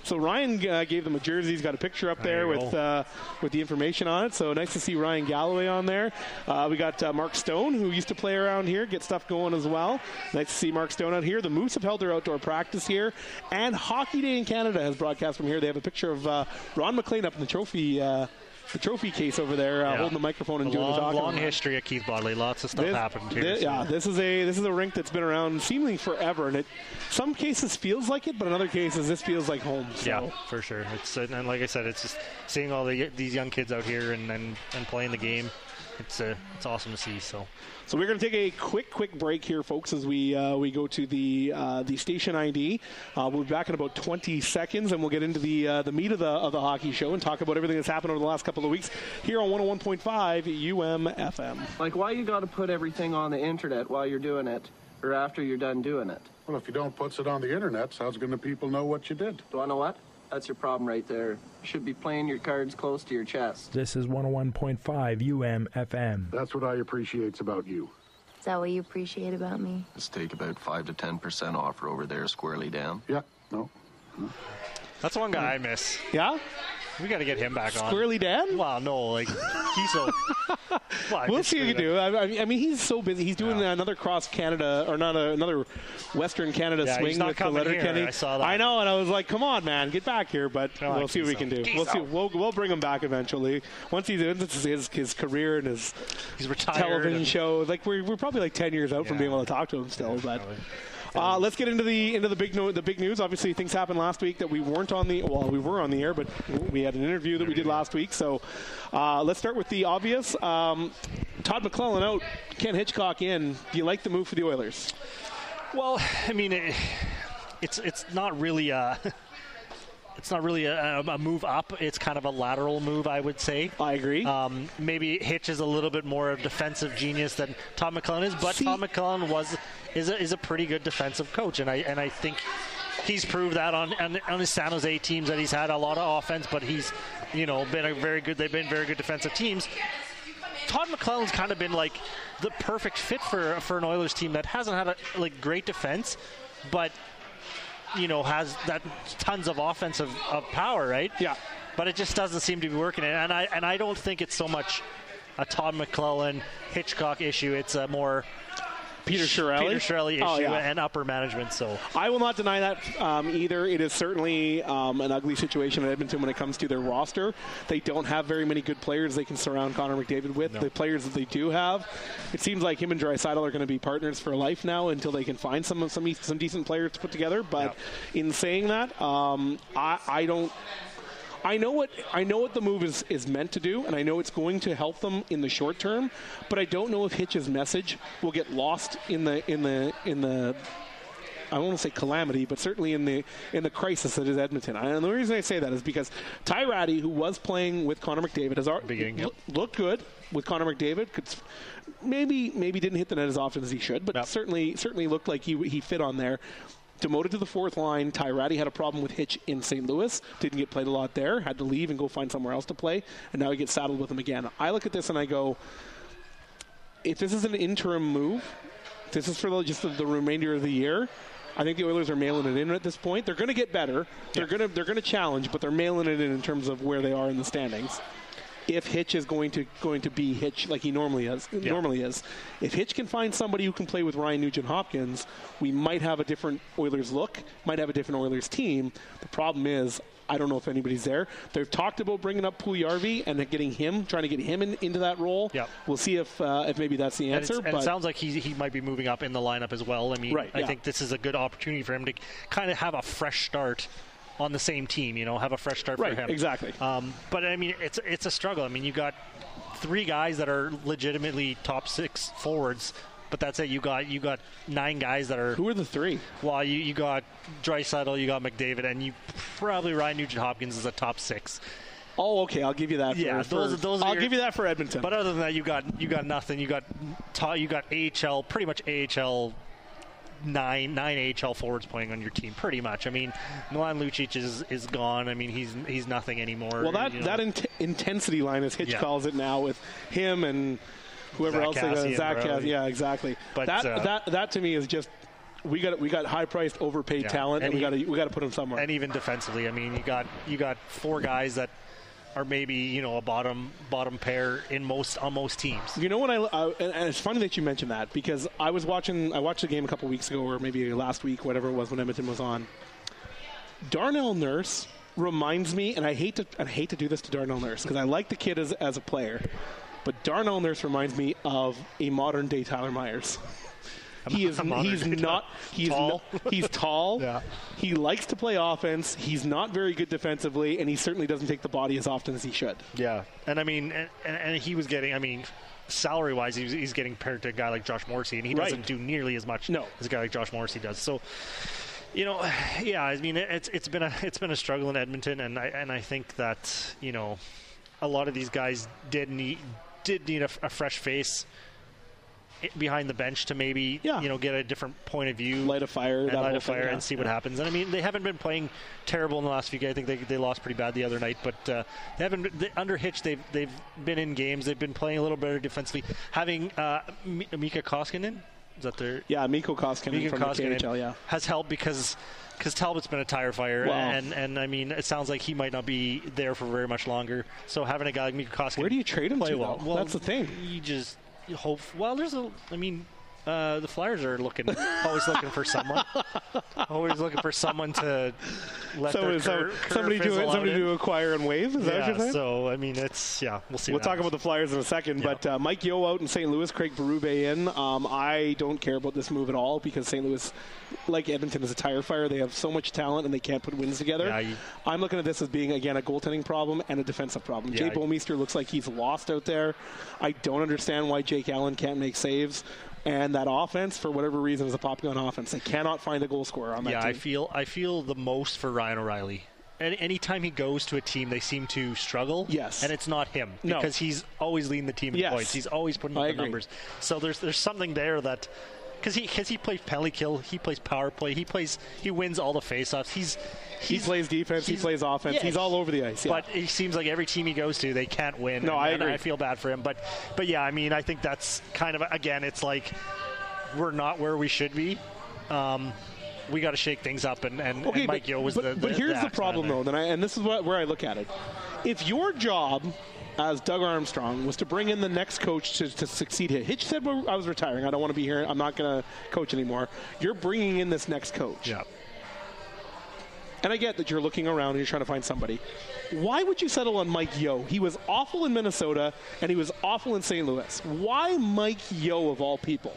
So Ryan uh, gave them a jersey. He's got a picture up there, there with uh, with the information on it. So nice to see Ryan Galloway on there. Uh, we got uh, Mark Stone, who used to play around here, get stuff going as well. Nice to see Mark Stone out here. The Moose have held their outdoor practice here. And Hockey Day in Canada has broadcast from here. They have a picture of uh, Ron McLean up in the trophy uh, the trophy case over there, uh, yeah. holding the microphone and a doing long, the talking. Long history at Keith Bodley. Lots of stuff this, happened here. This, so. Yeah, this is a this is a rink that's been around seemingly forever, and it some cases feels like it, but in other cases this feels like home. So. Yeah, for sure. It's and like I said, it's just seeing all the these young kids out here and and, and playing the game. It's uh, it's awesome to see. So. So we're going to take a quick, quick break here, folks, as we uh, we go to the uh, the station I D. Uh, we'll be back in about twenty seconds, and we'll get into the uh, the meat of the of the hockey show and talk about everything that's happened over the last couple of weeks here on one oh one point five U M F M. Like, why you got to put everything on the internet while you're doing it, or after you're done doing it? Well, if you don't put it on the internet, how's going to people know what you did? Do I know what? That's your problem right there. You should be playing your cards close to your chest. This is one oh one point five U M F M. That's what I appreciate about you. Is that what you appreciate about me? Let's take about five to ten percent offer over there, Squirrely Dam. Yeah, no. no. That's one guy I miss. Yeah? We got to get him back on. Squirrely Dan? Well, no, like, he's so... well, we'll see what you can do. I, I mean, he's so busy. He's doing yeah. another cross-Canada, or not a, another Western Canada yeah, swing with the Letterkenny. I saw that. I know, and I was like, come on, man, get back here. But no, we'll like see what we can do. We'll see. We'll, we'll bring him back eventually. Once he's in his, his career and his he's retired television and show, like we're, we're probably like ten years out yeah. from being able to talk to him still. But Uh, let's get into the into the big no, the big news. Obviously, things happened last week that we weren't on the well, we were on the air, but we had an interview that we did last week. So uh, let's start with the obvious. Um, Todd McClellan out, Ken Hitchcock in. Do you like the move for the Oilers? Well, I mean, it, it's it's not really a it's not really a, a move up. It's kind of a lateral move, I would say. I agree. Um, maybe Hitch is a little bit more of defensive genius than Todd McClellan is, but See, Todd McClellan was is a, is a pretty good defensive coach, and I and I think he's proved that on, on on his San Jose teams that he's had a lot of offense, but he's you know been a very good. They've been very good defensive teams. Todd McClellan's kind of been like the perfect fit for for an Oilers team that hasn't had a like great defense, but you know has that tons of offensive of power, right? Yeah. But it just doesn't seem to be working, and I and I don't think it's so much a Todd McClellan Hitchcock issue. It's a more Peter Chiarelli? Peter Chiarelli issue oh, yeah. and upper management. So I will not deny that um, either. It is certainly um, an ugly situation at Edmonton when it comes to their roster. They don't have very many good players they can surround Connor McDavid with. No. The players that they do have, it seems like him and Draisaitl are going to be partners for life now until they can find some some some decent players to put together. But yeah. in saying that, um, I, I don't. I know what I know what the move is, is meant to do, and I know it's going to help them in the short term. But I don't know if Hitch's message will get lost in the in the in the I won't say calamity, but certainly in the in the crisis that is Edmonton. And the reason I say that is because Ty Rattie, who was playing with Connor McDavid, has already yep. looked good with Connor McDavid. Could maybe maybe didn't hit the net as often as he should, but yep. certainly certainly looked like he he fit on there. Demoted to the fourth line. Ty Rattie had a problem with Hitch in Saint Louis. Didn't get played a lot there. Had to leave and go find somewhere else to play. And now he gets saddled with him again. I look at this and I go, if this is an interim move, this is for the, just the, the remainder of the year, I think the Oilers are mailing it in at this point. They're going to get better. They're yeah. going to they're going to challenge, but they're mailing it in in terms of where they are in the standings. If Hitch is going to going to be Hitch like he normally is, yeah. normally is, if Hitch can find somebody who can play with Ryan Nugent-Hopkins, we might have a different Oilers look, might have a different Oilers team. The problem is, I don't know if anybody's there. They've talked about bringing up Puljujarvi and getting him, trying to get him in, into that role. Yep. We'll see if uh, if maybe that's the answer. And, but and it sounds like he he might be moving up in the lineup as well. I mean, right, I yeah. think this is a good opportunity for him to kind of have a fresh start on the same team, you know, have a fresh start right, for him. Exactly. Um, but, I mean, it's it's a struggle. I mean, you got three guys that are legitimately top six forwards, but that's it. You got you got nine guys that are... Who are the three? Well, you, you got Draisaitl, you got McDavid, and you probably Ryan Nugent-Hopkins is a top six. Oh, okay. I'll give you that. For, yeah, for, those, those I'll your, give you that for Edmonton. But other than that, you got you got nothing. You got you got A H L, pretty much A H L... Nine nine A H L forwards playing on your team, pretty much. I mean, Milan Lucic is, is gone. I mean, he's he's nothing anymore. Well, that you know. that in- intensity line, as Hitch yeah. calls it now, with him and whoever Zach else, Cassian, Zach Cassian, yeah, exactly. But that uh, that that to me is just we got we got high priced, overpaid Yeah. talent, and, And we he- got to we got to put them somewhere. And even defensively, I mean, you got you got four guys that are maybe you know a bottom bottom pair in most on most teams. You know what I, I and, and it's funny that you mentioned that because I was watching I watched the game a couple weeks ago or maybe last week, whatever it was when Edmonton was on. Darnell Nurse reminds me, and I hate to I hate to do this to Darnell Nurse because I like the kid as as a player, but Darnell Nurse reminds me of a modern day Tyler Myers. He is he's not he's tall. Not, he's tall. Yeah. He likes to play offense. He's not very good defensively, and he certainly doesn't take the body as often as he should. Yeah, and I mean, and, and he was getting, I mean, salary-wise, he's, he's getting paired to a guy like Josh Morrissey, and he Right. doesn't do nearly as much No. as a guy like Josh Morrissey does. So, you know, yeah, I mean, it's it's been a it's been a struggle in Edmonton, and I and I think that you know, a lot of these guys did need did need a, a fresh face behind the bench to maybe Yeah. you know get a different point of view, Light a fire, and that light whole a fire, thing, yeah. and see what Yeah. happens. And I mean, they haven't been playing terrible in the last few games. I think they, they lost pretty bad the other night, but uh, they haven't been, they, under Hitch. They've they've been in games. They've been playing a little better defensively. Having uh, M- Mika Koskinen, is that their Yeah, Mikko Koskinen Mika from the K Koskinen H L, yeah. has helped because. Because Talbot's been a tire fire, Wow. and, and I mean, it sounds like he might not be there for very much longer. So having a guy like Mika Koskinen, Where do you trade him play to, well? though? Well, That's the thing. You just you hope. Well, there's a. I mean, uh, the Flyers are looking, always looking for someone, always looking for someone to let So their is some- cur- career somebody to fizzle out somebody in. to acquire and waive. Is that what Yeah, you're saying? so I mean, it's yeah. We'll see. We'll what talk happens. about the Flyers in a second, but uh, Mike Yeo out in Saint Louis, Craig Berube in. Um, I don't care about this move at all because Saint Louis, like Edmonton, is a tire fire. They have so much talent and they can't put wins together. Yeah, you- I'm looking at this as being, again, a goaltending problem and a defensive problem. Yeah, Jay you- Bouwmeester looks like he's lost out there. I don't understand why Jake Allen can't make saves. And that offense, for whatever reason, is a pop gun offense. They cannot find a goal scorer on that Yeah, team. I feel I feel the most for Ryan O'Reilly. Any anytime he goes to a team, they seem to struggle. Yes. And it's not him No. because he's always leading the team in Yes. points. He's always putting up I the agree. numbers. So there's there's something there that because he because he plays penalty kill, he plays power play, he plays he wins all the faceoffs. He's He he's, plays defense, he he's- plays offense, yeah, he's all over the ice. Yeah. But it seems like every team he goes to, they can't win. No, and, I and agree. I feel bad for him. But but yeah, I mean, I think that's kind of again, it's like we're not where we should be. Um, we got to shake things up, and, and, Okay, and Mike but, Yeo was but, the, the but here's the axe problem, man though, then I, and this is what, where I look at it. If your job as Doug Armstrong was to bring in the next coach to, to succeed here, Hitch said, well, I was retiring. I don't want to be here. I'm not going to coach anymore. You're bringing in this next coach. Yeah. And I get that you're looking around and you're trying to find somebody. Why would you settle on Mike Yeo? He was awful in Minnesota, and he was awful in Saint Louis. Why Mike Yeo, of all people?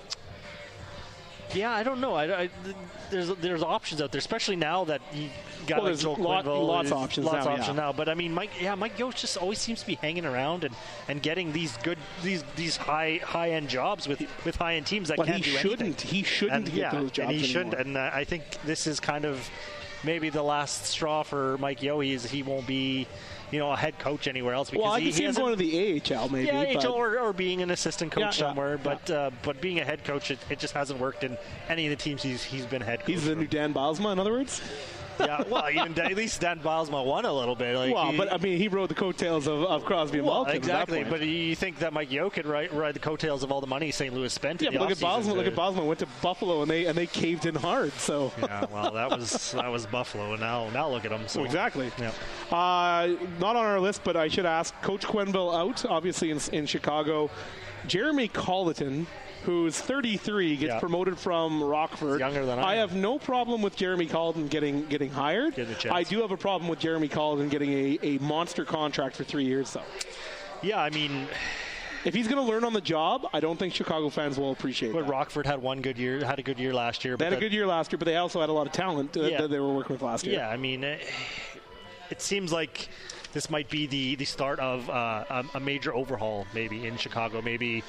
Yeah, I don't know. I, I, there's there's options out there, especially now that you got Well, like there's Joel lot- Quenneville. lots of There's options lots now, of options yeah. now. But I mean, Mike, yeah, Mike Yost just always seems to be hanging around and, and getting these good these these high high end jobs with with high end teams that But can't he do shouldn't. anything. He shouldn't and, get yeah, those jobs and he anymore. shouldn't. And uh, I think this is kind of maybe the last straw for Mike Yeo. He is he won't be, you know, a head coach anywhere else because Well, I he, can see he him hasn't- going to the A H L maybe. yeah, A H L but- or, or being an assistant coach Yeah, yeah, somewhere, yeah. but uh, but being a head coach, it, it just hasn't worked in any of the teams he's he's been head coach. He's the new Dan Bilesma, in other words? Yeah, well, even Dan, at least Dan Bilesma won a little bit. Like well, he, but I mean, he rode the coattails of, of Crosby and well, Malkin. exactly. At that point. But you think that Mike Yeo could ride, ride the coattails of all the money Saint Louis spent? yeah, in the but look at offseason Bosma. to- Look at Bosma. Went to Buffalo and they and they caved in hard. So Yeah, well, that was that was Buffalo, and now now look at them. So. Well, exactly. Yeah. Uh, not on our list, but I should ask. Coach Quenneville out, obviously in, in Chicago. Jeremy Colleton, who's thirty-three, gets Yeah. promoted from Rockford. He's younger than I I am. have no problem with Jeremy Colleton getting getting hired. Getting a chance. I do have a problem with Jeremy Colleton getting a, a monster contract for three years, though. Yeah, I mean, If he's going to learn on the job, I don't think Chicago fans will appreciate but that. Rockford had one good year, had a good year last year. They but had a that- good year last year, but they also had a lot of talent uh, Yeah. that they were working with last year. Yeah, I mean, it, it seems like this might be the, the start of uh, a, a major overhaul, maybe in Chicago. Maybe,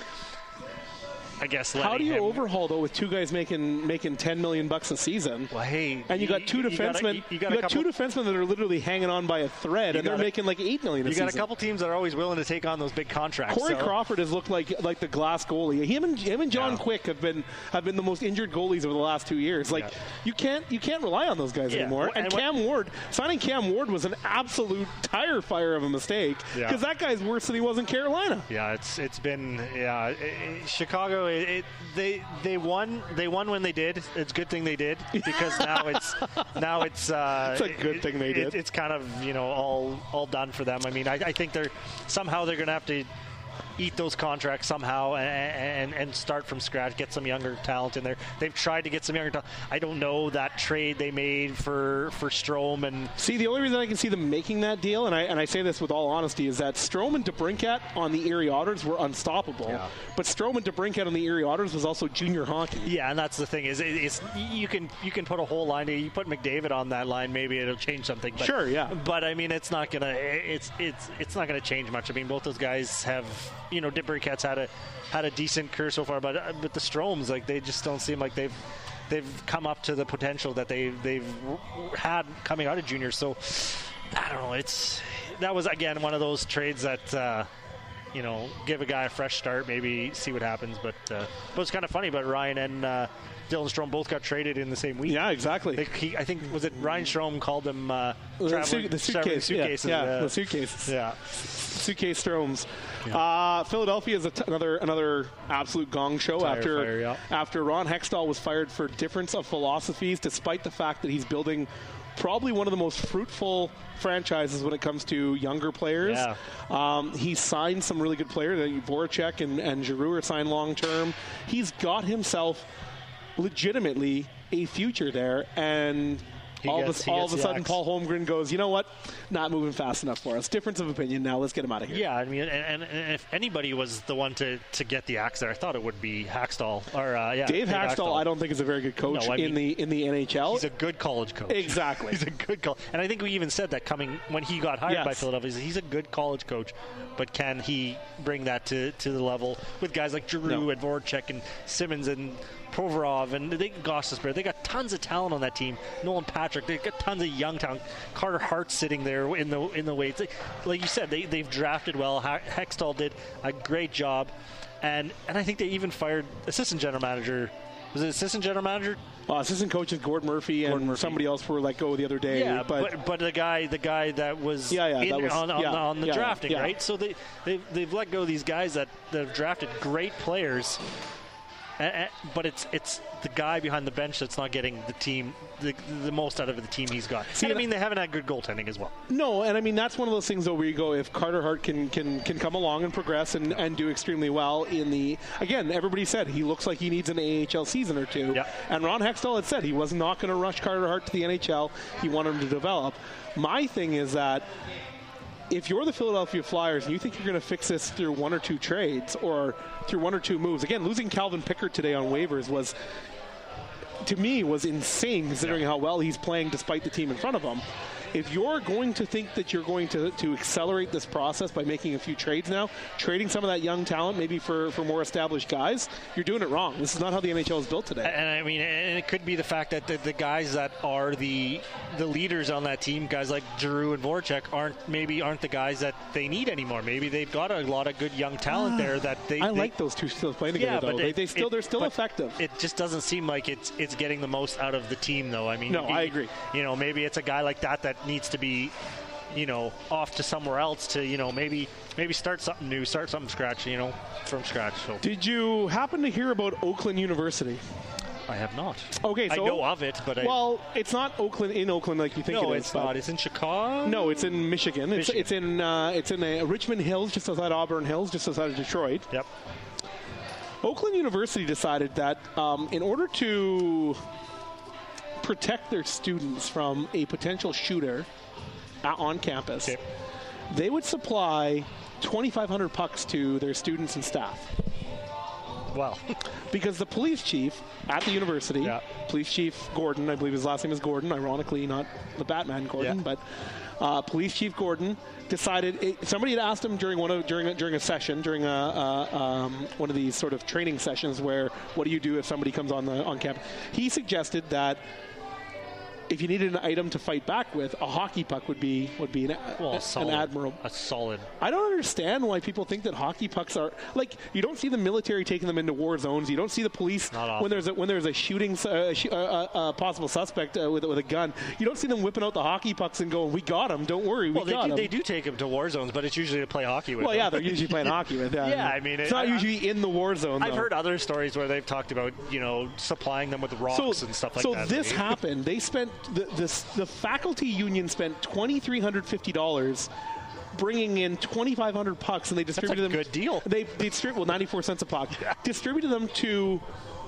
I guess. How do letting you him- overhaul though with two guys making making ten million bucks a season? Well, hey, and you got two you got a- defensemen. you You got got, a couple- two defensemen that are literally hanging on by a thread, You and they're got a- making like eight million a You season. got a couple teams that are always willing to take on those big contracts. Corey so- Crawford has looked like like the glass goalie. Him and him and John Yeah. Quick have been have been the most injured goalies over the last two years. Like Yeah. you can't you can't rely on those guys Yeah. anymore. And, And what- Cam Ward signing Cam Ward was an absolute tire fire of a mistake Yeah. because that guy's worse than he was in Carolina. Yeah, it's it's been yeah. i i Chicago It, it, they they won. They won when they did. It's a good thing they did because now it's now it's. Uh, it's a good it, thing they did. It, it's kind of you know all all done for them. I mean, I, I think they're somehow they're going to have to eat those contracts somehow and, and and start from scratch, get some younger talent in there. They've tried to get some younger talent. I don't know that trade they made for for Strome and see the only reason I can see them making that deal, and I and I say this with all honesty, is that Strome and DeBrincat on the Erie Otters were unstoppable. Yeah. But Strome and DeBrincat on the Erie Otters was also junior hockey. Yeah, and that's the thing is it, it's you can you can put a whole line. You put McDavid on that line, maybe it'll change something. But, sure, yeah. But I mean, it's not gonna it's it's it's not gonna change much. I mean, both those guys have. You know, DeBrincat's had a had a decent career so far, but but the Stromes, like they just don't seem like they've they've come up to the potential that they they've had coming out of junior. So I don't know. It's that was again one of those trades that uh, you know give a guy a fresh start, maybe see what happens. But uh, but it's kind of funny. But Ryan and uh, Dylan Strome both got traded in the same week. Yeah, exactly. They, he, I think was it Ryan Strome called them uh, the, su- the suitcase, suitcases. Yeah, yeah uh, the suitcases. Yeah. Suitcase Stromes. Yeah. Uh, Philadelphia is a t- another another absolute gong show Tire after fire, yeah. after Ron Hextall was fired for difference of philosophies, despite the fact that he's building probably one of the most fruitful franchises when it comes to younger players. Yeah. Um, he signed some really good players. Voracek and, and Giroux are signed long term. He's got himself legitimately a future there, and He all gets, of a, all of a sudden, axe. Paul Holmgren goes, you know what? Not moving fast enough for us. Difference of opinion now. Let's get him out of here. Yeah, I mean, and, and if anybody was the one to, to get the axe there, I thought it would be Haxtell. Or uh, yeah, Dave, Dave Haxtell, I don't think is a very good coach no, I mean, in the in the N H L. He's a good college coach. Exactly. He's a good college. And I think we even said that coming when he got hired yes. by Philadelphia. He's a good college coach, but can he bring that to, to the level with guys like Giroux no. and Voracek and Simmons and Provorov and they Gostisbehere. They got tons of talent on that team. Nolan Patrick. They got tons of young talent. Carter Hart sitting there in the in the weights. Like, like you said, they they've drafted well. Hextall did a great job, and and I think they even fired assistant general manager. Was it assistant general manager? Uh, assistant coaches Gordon Murphy and Gordon Murphy. Somebody else were let go the other day. Yeah, but but, but the guy the guy that was, yeah, yeah, in, that was on, on, yeah, on the yeah, drafting, yeah. right? So they they've, they've let go of these guys that, that have drafted great players. Uh, but it's it's the guy behind the bench that's not getting the team the, the most out of the team he's got. See, and I mean, they haven't had good goaltending as well. No, and I mean that's one of those things though where you go, if Carter Hart can can, can come along and progress and, and do extremely well in the again, everybody said he looks like he needs an A H L season or two. Yeah. And Ron Hextall had said he was not going to rush Carter Hart to the N H L. He wanted him to develop. My thing is that if you're the Philadelphia Flyers and you think you're going to fix this through one or two trades or through one or two moves, again, losing Calvin Pickard today on waivers was, to me, was insane considering how well he's playing despite the team in front of him. If you're going to think that you're going to, to accelerate this process by making a few trades now, trading some of that young talent maybe for, for more established guys, you're doing it wrong. This is not how the N H L is built today. And I mean, and it could be the fact that the, the guys that are the the leaders on that team, guys like Giroux and Voracek, aren't maybe aren't the guys that they need anymore. Maybe they've got a lot of good young talent uh, there that they. I they, like those two still playing together. Yeah, though. but they, it, they still it, they're still effective. It just doesn't seem like it's it's getting the most out of the team, though. I mean, no, you, I agree. You know, maybe it's a guy like that that needs to be, you know, off to somewhere else to, you know, maybe maybe start something new, start something scratch, you know, from scratch. So. Did you happen to hear about Oakland University? I have not. Okay, so I know of it, but I well, it's not Oakland in Oakland like you think no, it is. it's not. It's in Chicago. No, it's in Michigan. It's, Michigan. it's in uh, it's in uh, Richmond Hills, just outside Auburn Hills, just outside of Detroit. Yep. Oakland University decided that um, in order to protect their students from a potential shooter on campus, okay, they would supply twenty-five hundred pucks to their students and staff. Wow. Because the police chief at the university, yeah. Police Chief Gordon, I believe his last name is Gordon, ironically not the Batman Gordon, yeah. but uh, Police Chief Gordon decided, it, somebody had asked him during one of during a, during a session, during a, a, um, one of these sort of training sessions where what do you do if somebody comes on the on campus? He suggested that if you needed an item to fight back with, a hockey puck would be would be an, well, an solid, admirable. A solid. I don't understand why people think that hockey pucks are like. You don't see the military taking them into war zones. You don't see the police when there's a, when there's a shooting uh, sh- uh, uh, possible suspect uh, with with a gun. You don't see them whipping out the hockey pucks and going, "We got him. Don't worry, we well, got they do, him." They do take them to war zones, but it's usually to play hockey with. Well, them. yeah, they're usually playing hockey with. Yeah, yeah, I mean, it's it, not I, usually in the war zone. I've though. heard other stories where they've talked about you know supplying them with rocks so, and stuff like so that. So this happened. They spent the this, the faculty union spent two thousand three hundred fifty dollars bringing in twenty-five hundred pucks, and they distributed That's a them. Good deal. They, they distributed well ninety-four cents a puck. Yeah. Distributed them to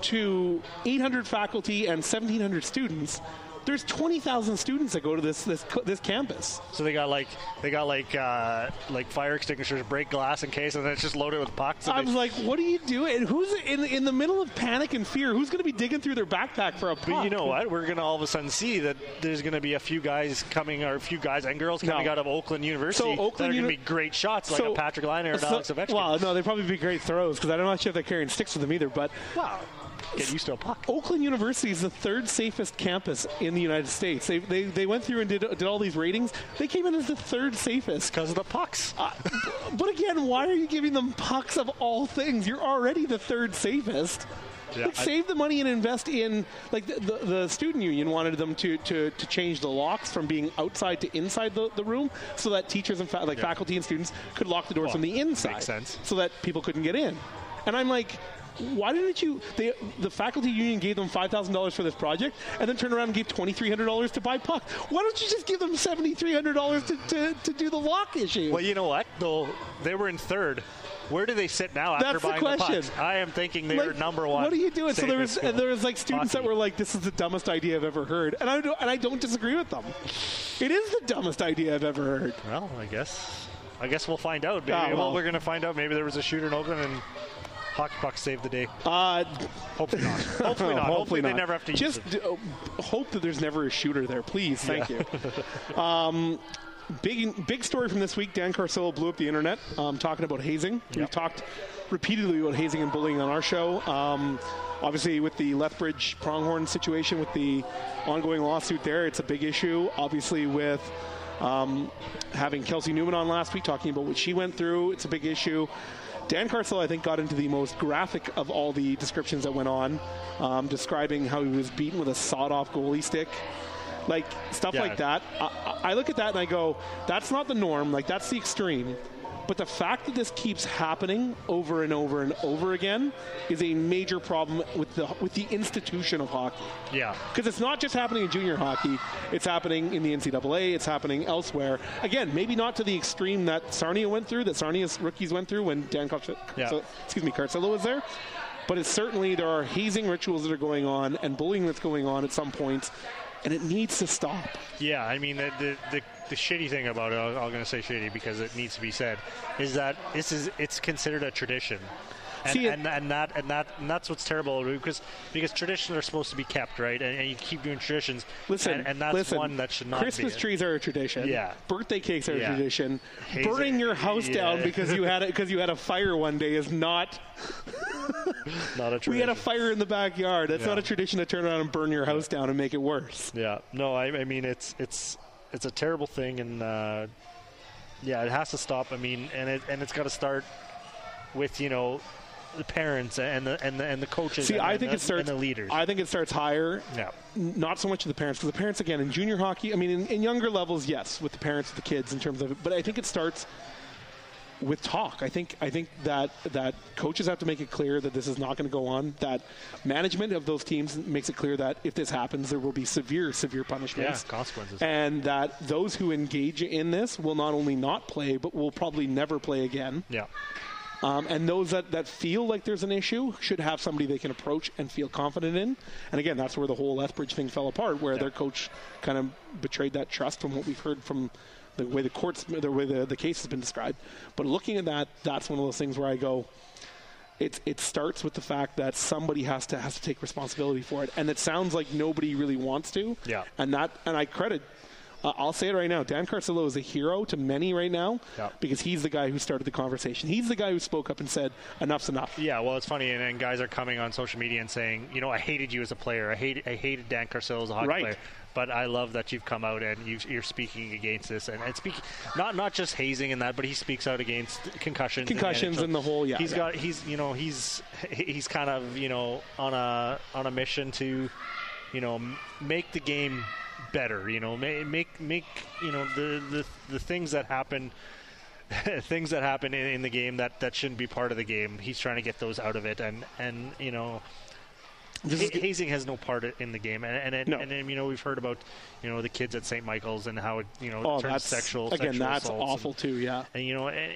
to eight hundred faculty and seventeen hundred students. There's twenty thousand students that go to this this this campus. So they got like they got like uh, like fire extinguishers, break glass in case, and then it's just loaded with pucks. I was like, what are you doing? And who's in in the middle of panic and fear? Who's going to be digging through their backpack for a puck? But you know what? We're going to all of a sudden see that there's going to be a few guys coming, or a few guys and girls coming no. out of Oakland University so Oakland that are going to Uni- be great shots, like so, a Patrick Laine or an so, Alex Ovechkin. Well, no, they'd probably be great throws because I'm not sure if they're carrying sticks with them either. But wow. Get used to a puck. Oakland University is the third safest campus in the United States. They they, they went through and did did all these ratings. They came in as the third safest because of the pucks. Uh, but again, why are you giving them pucks of all things? You're already the third safest. Yeah, like, save the money and invest in like the, the, the student union wanted them to, to, to change the locks from being outside to inside the, the room so that teachers and fa- like yeah. faculty and students could lock the doors well, from the inside. Makes sense. So that people couldn't get in. And I'm like, why didn't you? They, the faculty union gave them five thousand dollars for this project, and then turned around and gave twenty-three hundred dollars to buy pucks. Why don't you just give them seventy-three hundred dollars to, to, to do the lock issue? Well, you know what? Though they were in third. Where do they sit now after That's buying the question. the pucks? I am thinking they're like, number one. What are you doing? So there was school. there was like students Hockey. that were like, "This is the dumbest idea I've ever heard," and I don't, and I don't disagree with them. It is the dumbest idea I've ever heard. Well, I guess I guess we'll find out. Maybe, oh, well. well, we're going to find out. Maybe there was a shooter in Oakland and hockey pucks saved the day. Uh, Hopefully not. Hopefully not. Hopefully, Hopefully not. they never have to Just use it. D- uh, hope that there's never a shooter there, please. Thank yeah. you. um, big big story from this week. Dan Carcillo blew up the internet um, talking about hazing. Yep. We've talked repeatedly about hazing and bullying on our show. Um, obviously, with the Lethbridge Pronghorn situation, with the ongoing lawsuit there, it's a big issue. Obviously, with um, having Kelsey Newman on last week talking about what she went through, it's a big issue. Dan Carcillo, I think, got into the most graphic of all the descriptions that went on, um, describing how he was beaten with a sawed-off goalie stick. Like, stuff yeah. like that. I, I look at that and I go, that's not the norm. Like, that's the extreme. But the fact that this keeps happening over and over and over again is a major problem with the with the institution of hockey. Yeah. Because it's not just happening in junior hockey. It's happening in the N C double A. It's happening elsewhere. Again, maybe not to the extreme that Sarnia went through, that Sarnia's rookies went through when Dan Carcillo, yeah. so, excuse me, Carcillo was there. But it's certainly, there are hazing rituals that are going on and bullying that's going on at some points. And it needs to stop. Yeah, I mean, the the, the, the shitty thing about it, I'm going to say shitty because it needs to be said, is that this is it's considered a tradition. And, See, and, and that and that and that's what's terrible because because traditions are supposed to be kept, right? And, and you keep doing traditions. Listen, and, and that's listen, one that should not Christmas be trees are a tradition. Yeah. Birthday cakes are yeah. a tradition. Hazing. Burning your house yeah. down because you had it because you had a fire one day is not. Not a tradition. We had a fire in the backyard. That's yeah. not a tradition to turn around and burn your house down and make it worse. Yeah. No, I, I mean it's it's it's a terrible thing, and uh, yeah, it has to stop. I mean, and it and it's got to start with you know. the parents and the and the, and the coaches. See, and, I and think the, it starts. and the leaders. I think it starts higher. Yeah. Not so much with the parents, because the parents, again, in junior hockey, I mean, in, in younger levels, yes, with the parents, the kids, in terms of it. But I think it starts with talk. I think I think that that coaches have to make it clear that this is not going to go on. That management of those teams makes it clear that if this happens, there will be severe, severe punishments. Yeah, consequences. And that those who engage in this will not only not play, but will probably never play again. Yeah. Um, and those that, that feel like there's an issue should have somebody they can approach and feel confident in. And again, that's where the whole Lethbridge thing fell apart, where yeah. their coach kind of betrayed that trust from what we've heard from the way the courts, the way the, the case has been described. But looking at that, that's one of those things where I go, it, it starts with the fact that somebody has to has to take responsibility for it. And it sounds like nobody really wants to. Yeah. And that, and I credit Uh, I'll say it right now. Dan Carcillo is a hero to many right now yeah. because he's the guy who started the conversation. He's the guy who spoke up and said, enough's enough. Yeah, well, it's funny, and, and guys are coming on social media and saying, you know, I hated you as a player. I hated, I hated Dan Carcillo as a hockey right. player. but I love that you've come out and you've, you're speaking against this, and, and speak not not just hazing and that, but he speaks out against concussions, concussions and, and the whole. Yeah, he's yeah. got he's you know he's he's kind of you know on a on a mission to you know make the game better. You know, make make make you know the the the things that happen. things that happen in, in the game that, that shouldn't be part of the game. He's trying to get those out of it, and, and you know, this ha- hazing has no part in the game. And and, and, no. and and you know, we've heard about you know the kids at Saint Michael's and how it you know oh, turns that's, sexual. Again, sexual that's awful and, too. Yeah, and you know. And,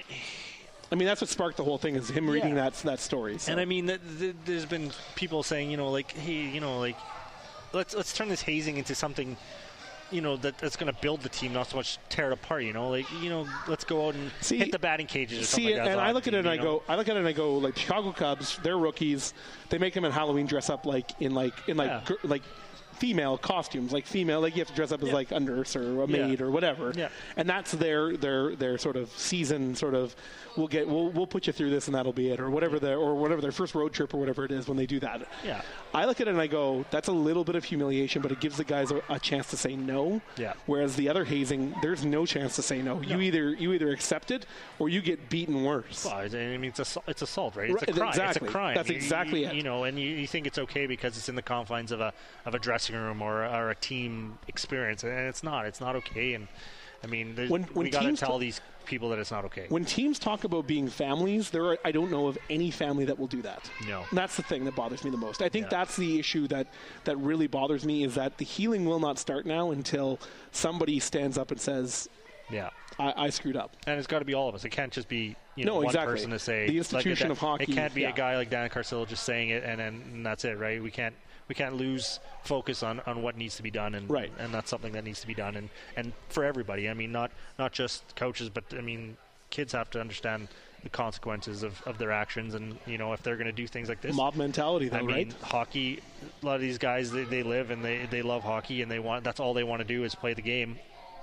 I mean, that's what sparked the whole thing is him yeah. reading that that story. So. And I mean, the, the, there's been people saying, you know, like, hey, you know, like, let's let's turn this hazing into something. You know that that's going to build the team, not so much tear it apart. You know, like you know, let's go out and see, hit the batting cages. Or see, something like that and I look team, at it and I know? go, I look at it and I go, like Chicago Cubs, they're rookies. They make them in Halloween dress up like in like in like yeah. gr- like female costumes, like female, like you have to dress up as yeah. like a nurse or a maid yeah. or whatever. Yeah. And that's their their their sort of season sort of. We'll get we'll we'll put you through this and that'll be it or whatever their or whatever their first road trip or whatever it is when they do that. Yeah. I look at it and I go, that's a little bit of humiliation, but it gives the guys a, a chance to say no. Yeah. Whereas the other hazing, there's no chance to say no. no. You either you either accept it or you get beaten worse. Well, I mean, it's assault, it's assault, right? It's a crime. Exactly. It's a crime. That's exactly you, it. You know, and you, you think it's okay because it's in the confines of a of a dressing room or or a team experience, and it's not. It's not okay. And I mean, when, when we got to tell t- these people that it's not okay. When teams talk about being families, there are, I don't know of any family that will do that. No. And that's the thing that bothers me the most. I think yeah. that's the issue that, that really bothers me is that the healing will not start now until somebody stands up and says, yeah, I, I screwed up. And it's got to be all of us. It can't just be you know, no, one exactly. person to say. The institution like a, of hockey. It can't be yeah. a guy like Dan Carcillo just saying it and, and, and that's it, right? We can't we can't lose focus on, on what needs to be done, and right. and that's something that needs to be done, and, and for everybody. I mean, not not just coaches, but I mean, kids have to understand the consequences of, of their actions, and you know, if they're going to do things like this, mob mentality, though, I mean, right? Hockey. A lot of these guys, they, they live and they, they love hockey, and they want that's all they want to do is play the game.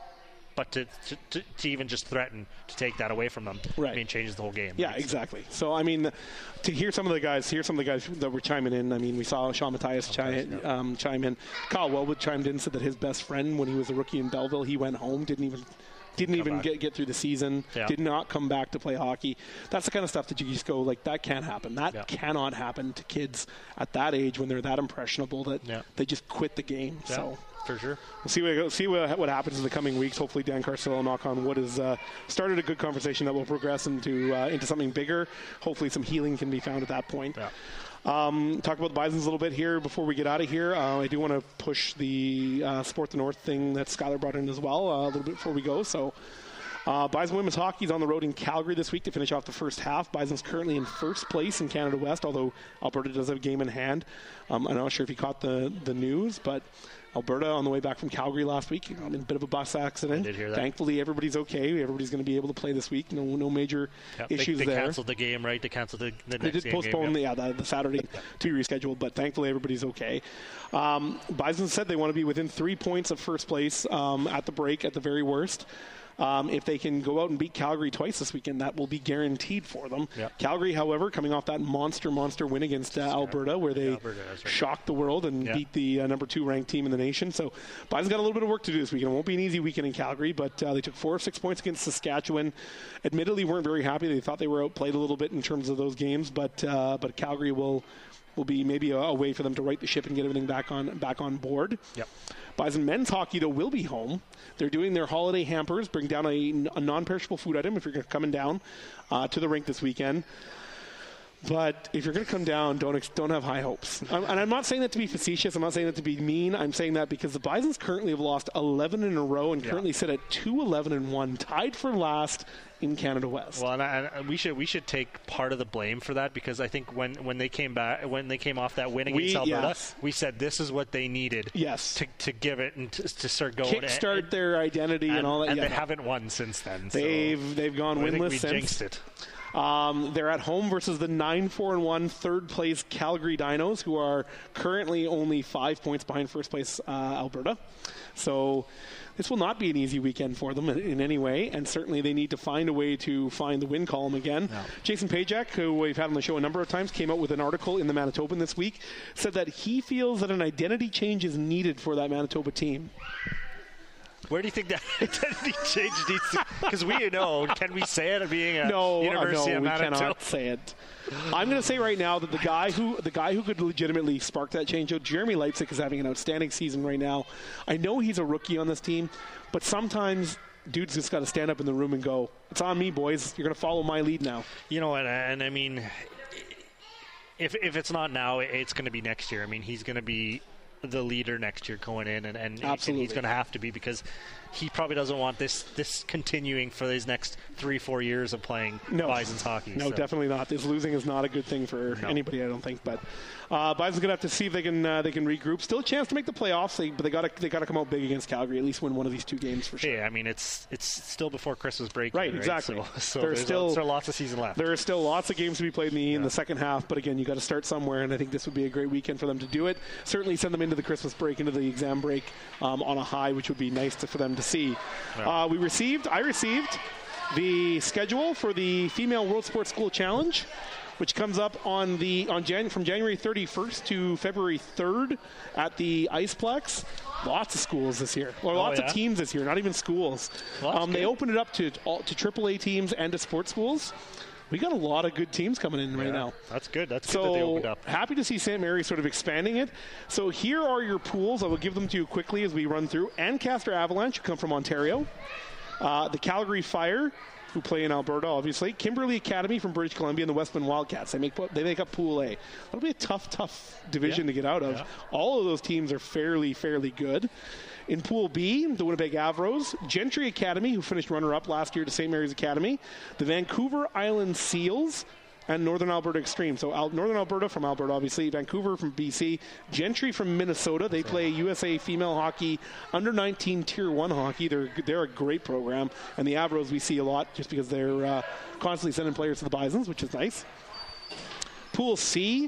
But to, to to even just threaten to take that away from them, right. I mean, changes the whole game. Yeah, right? exactly. So, I mean, to hear some of the guys, hear some of the guys that were chiming in. I mean, we saw Sean Matthias chime, yeah. um, chime in. Kyle Wellwood chimed in, said that his best friend, when he was a rookie in Belleville, he went home, didn't even didn't even get, get through the season, yeah. did not come back to play hockey. That's the kind of stuff that you just go, like, that can't happen. That yeah. cannot happen to kids at that age when they're that impressionable that yeah. they just quit the game. Yeah. So. For sure. We'll see what, see what, what happens in the coming weeks. Hopefully, Dan Carcillo, knock on wood, has uh, started a good conversation that will progress into uh, into something bigger. Hopefully, some healing can be found at that point. Yeah. Um, talk about the Bisons a little bit here before we get out of here. Uh, I do want to push the uh, Sport the North thing that Skylar brought in as well uh, a little bit before we go. So, uh, Bison women's hockey is on the road in Calgary this week to finish off the first half. Bison's currently in first place in Canada West, although Alberta does have a game in hand. Um, I'm not sure if you caught the, the news, but Alberta on the way back from Calgary last week in a bit of a bus accident. I did hear that. Thankfully, everybody's okay. Everybody's going to be able to play this week. No, no major yep. issues they, they there. They canceled the game, right? They canceled the, the they next did postpone game, the, yeah, the, the Saturday to be rescheduled, but thankfully everybody's okay. Um, Bison said they want to be within three points of first place um, at the break at the very worst. Um, if they can go out and beat Calgary twice this weekend, that will be guaranteed for them. Yep. Calgary, however, coming off that monster, monster win against uh, Alberta, where they Alberta, right. shocked the world and yep. beat the uh, number two ranked team in the nation. So Bison's got a little bit of work to do this weekend. It won't be an easy weekend in Calgary, but uh, they took four of six points against Saskatchewan. Admittedly, weren't very happy. They thought they were outplayed a little bit in terms of those games, but uh, but Calgary will will be maybe a, a way for them to right the ship and get everything back on back on board. Yep. Bison men's hockey, though, will be home. They're doing their holiday hampers. Bring down a, a non-perishable food item if you're coming down uh, to the rink this weekend. But if you're going to come down, don't don't have high hopes. I'm, and I'm not saying that to be facetious. I'm not saying that to be mean. I'm saying that because the Bisons currently have lost eleven in a row and yeah. currently sit at two eleven and one, tied for last in Canada West. Well, and, I, and we should we should take part of the blame for that, because I think when, when they came back when they came off that win against we, Alberta, yes. we said this is what they needed. Yes. To, to give it and to, to start going. Kickstart and, their identity and, and all that. And yeah, they no. haven't won since then. They've so they've gone I winless think we since. jinxed it. Um, they're at home versus the nine four and one third place Calgary Dinos, who are currently only five points behind first place uh, Alberta. So this will not be an easy weekend for them in, in any way, and certainly they need to find a way to find the win column again. No. Jason Pajak, who we've had on the show a number of times, came out with an article in the Manitoban this week, said that he feels that an identity change is needed for that Manitoba team. Where do you think that identity change needs to? Because we know, can we say it being a no, University uh, no, of we Manitoba? cannot say it. I'm going to say right now that the guy who the guy who could legitimately spark that change out, Jeremy Leipzig, is having an outstanding season right now. I know he's a rookie on this team, but sometimes dude's just got to stand up in the room and go, "It's on me, boys. You're going to follow my lead now." You know, and, and I mean, if if it's not now, it's going to be next year. I mean, he's going to be the leader next year going in, and, and, and he's going to have to be, because he probably doesn't want this this continuing for his next three, four years of playing no. Bison's hockey. No, so. definitely not. This losing is not a good thing for no. anybody, I don't think. But uh, Bison's going to have to see if they can uh, they can regroup. Still a chance to make the playoffs, they, but they got to they got to come out big against Calgary. At least win one of these two games for sure. Yeah, I mean it's it's still before Christmas break. Right, right? exactly. So, so there's, there's still still lots of season left. There are still lots of games to be played in the, in the second half. But again, you got to start somewhere, and I think this would be a great weekend for them to do it. Certainly send them into the Christmas break, into the exam break um, on a high, which would be nice to, for them to see. Yeah. Uh, we received, I received the schedule for the Female World Sports School Challenge, which comes up on the on Jan, from January thirty-first to February third at the Iceplex. Lots of schools this year, or lots oh, yeah? of teams this year, not even schools. Well, um, they opened it up to all, to triple A teams and to sports schools. We got a lot of good teams coming in right yeah, now. That's good. That's so good that they opened up. Happy to see Saint Mary sort of expanding it. So here are your pools. I will give them to you quickly as we run through. Ancaster Avalanche, who come from Ontario. Uh, the Calgary Fire, who play in Alberta, obviously. Kimberley Academy from British Columbia, and the Westman Wildcats. They make they make up Pool A. That'll be a tough, tough division yeah. to get out of. Yeah. All of those teams are fairly, fairly good. In Pool B, the Winnipeg Avros, Gentry Academy, who finished runner-up last year to Saint Mary's Academy, the Vancouver Island Seals, and Northern Alberta Extreme. So Al- Northern Alberta from Alberta, obviously, Vancouver from B C, Gentry from Minnesota. They play U S A female hockey, under nineteen Tier one hockey. They're they're a great program. And the Avros we see a lot just because they're uh, constantly sending players to the Bisons, which is nice. Pool C,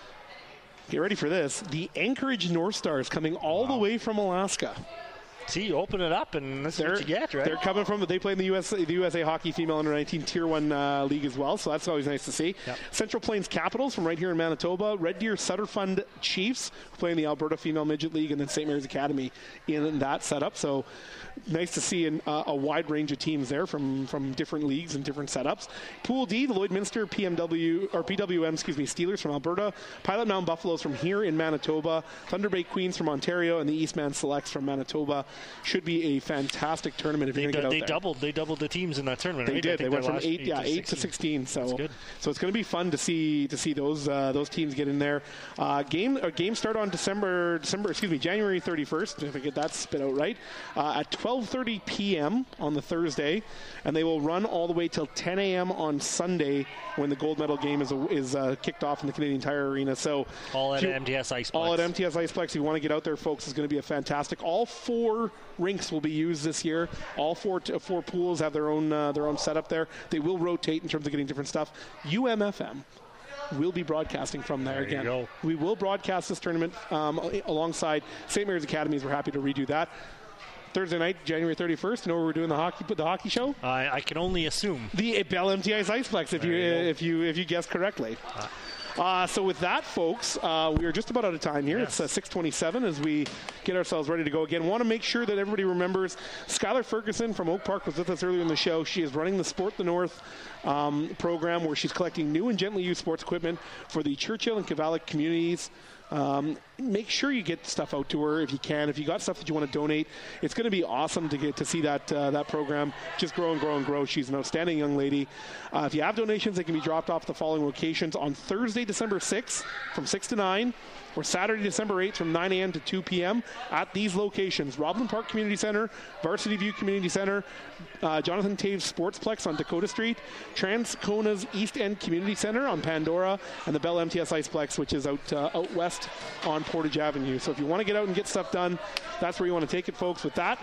get ready for this. The Anchorage North Stars coming all wow. the way from Alaska. See, you open it up, and this is what you get, right? They're coming from, they play in the U S A, the U S A Hockey Female Under nineteen Tier one uh, League as well, so that's always nice to see. Yep. Central Plains Capitals from right here in Manitoba, Red Deer Sutter Fund Chiefs, who play in the Alberta Female Midget League, and then Saint Mary's Academy in that setup. So nice to see an, uh, a wide range of teams there from, from different leagues and different setups. Pool D, the Lloydminster P M W, or P W M, excuse me, Steelers from Alberta, Pilot Mountain Buffaloes from here in Manitoba, Thunder Bay Queens from Ontario, and the Eastman Selects from Manitoba. Should be a fantastic tournament if they you're going to get out they there. Doubled, they doubled the teams in that tournament. They right? did. They went from eight, eight, yeah, to eight to sixteen. So, That's good. so it's going to be fun to see to see those uh, those teams get in there. Uh, game uh, game start on December December excuse me January thirty-first. If I get that spit out right, uh, at twelve thirty p.m. on the Thursday, and they will run all the way till ten a.m. on Sunday when the gold medal game is is uh, kicked off in the Canadian Tire Arena. So all at you, M T S Iceplex. All at M T S Iceplex. If you want to get out there, folks, is going to be a fantastic. All four rinks will be used this year. All four t- four pools have their own uh, their own setup there. They will rotate in terms of getting different stuff. U M F M will be broadcasting from there, there again. Go. We will broadcast this tournament um, alongside Saint Mary's Academies. We're happy to redo that. Thursday night, January thirty-first. You know where we're doing the hockey the hockey show? I, I can only assume the Bell M T S Iceplex. If you, you if you if you guess correctly. Uh. Uh, so with that, folks, uh, we are just about out of time here. Yes. It's uh, six twenty-seven as we get ourselves ready to go again. Want to make sure that everybody remembers Skylar Ferguson from Oak Park was with us earlier in the show. She is running the Sport the North um, program where she's collecting new and gently used sports equipment for the Churchill and Cavalic communities. Um, make sure you get stuff out to her if you can. If you got stuff that you want to donate, it's going to be awesome to get to see that uh, that program just grow and grow and grow. She's an outstanding young lady. Uh, if you have donations, they can be dropped off at the following locations on Thursday, December sixth from six to nine, or Saturday, December eighth from nine a.m. to two p.m. at these locations: Robin Park Community Center, Varsity View Community Center, uh, Jonathan Taves Sportsplex on Dakota Street, Transcona's East End Community Center on Pandora, and the Bell M T S Iceplex, which is out uh, out west on Portage Avenue. So if you want to get out and get stuff done, that's where you want to take it, folks. With that,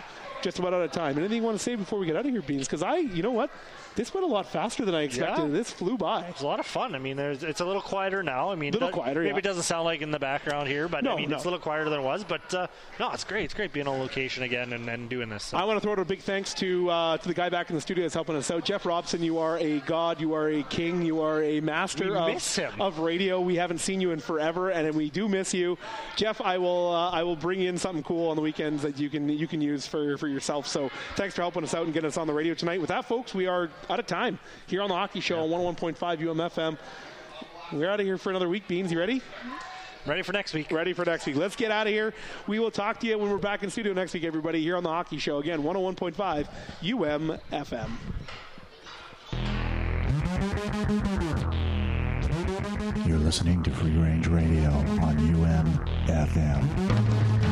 just about out of time. Anything you want to say before we get out of here, Beans? Because I, you know what? This went a lot faster than I expected. Yeah. This flew by. It's a lot of fun. I mean, there's, it's a little quieter now. I mean, little that, quieter, maybe yeah. it doesn't sound like in the background here, but no, I mean, no. it's a little quieter than it was. But uh, no, it's great. It's great being on location again and, and doing this. So. I want to throw out a big thanks to uh, to the guy back in the studio that's helping us out. Jeff Robson, you are a god. You are a king. You are a master of, of radio. We haven't seen you in forever, and we do miss you. Jeff, I will uh, I will bring in something cool on the weekends that you can you can use for, for yourself. So thanks for helping us out and getting us on the radio tonight. With that, folks, we are out of time here on the Hockey Show yeah. on one oh one point five U M F M. We're out of here for another week. Beans, you ready? Ready for next week. Ready for next week. Let's get out of here. We will talk to you when we're back in studio next week, everybody, here on the Hockey Show. Again, one oh one point five U M F M. You're listening to Free Range Radio on U M F M.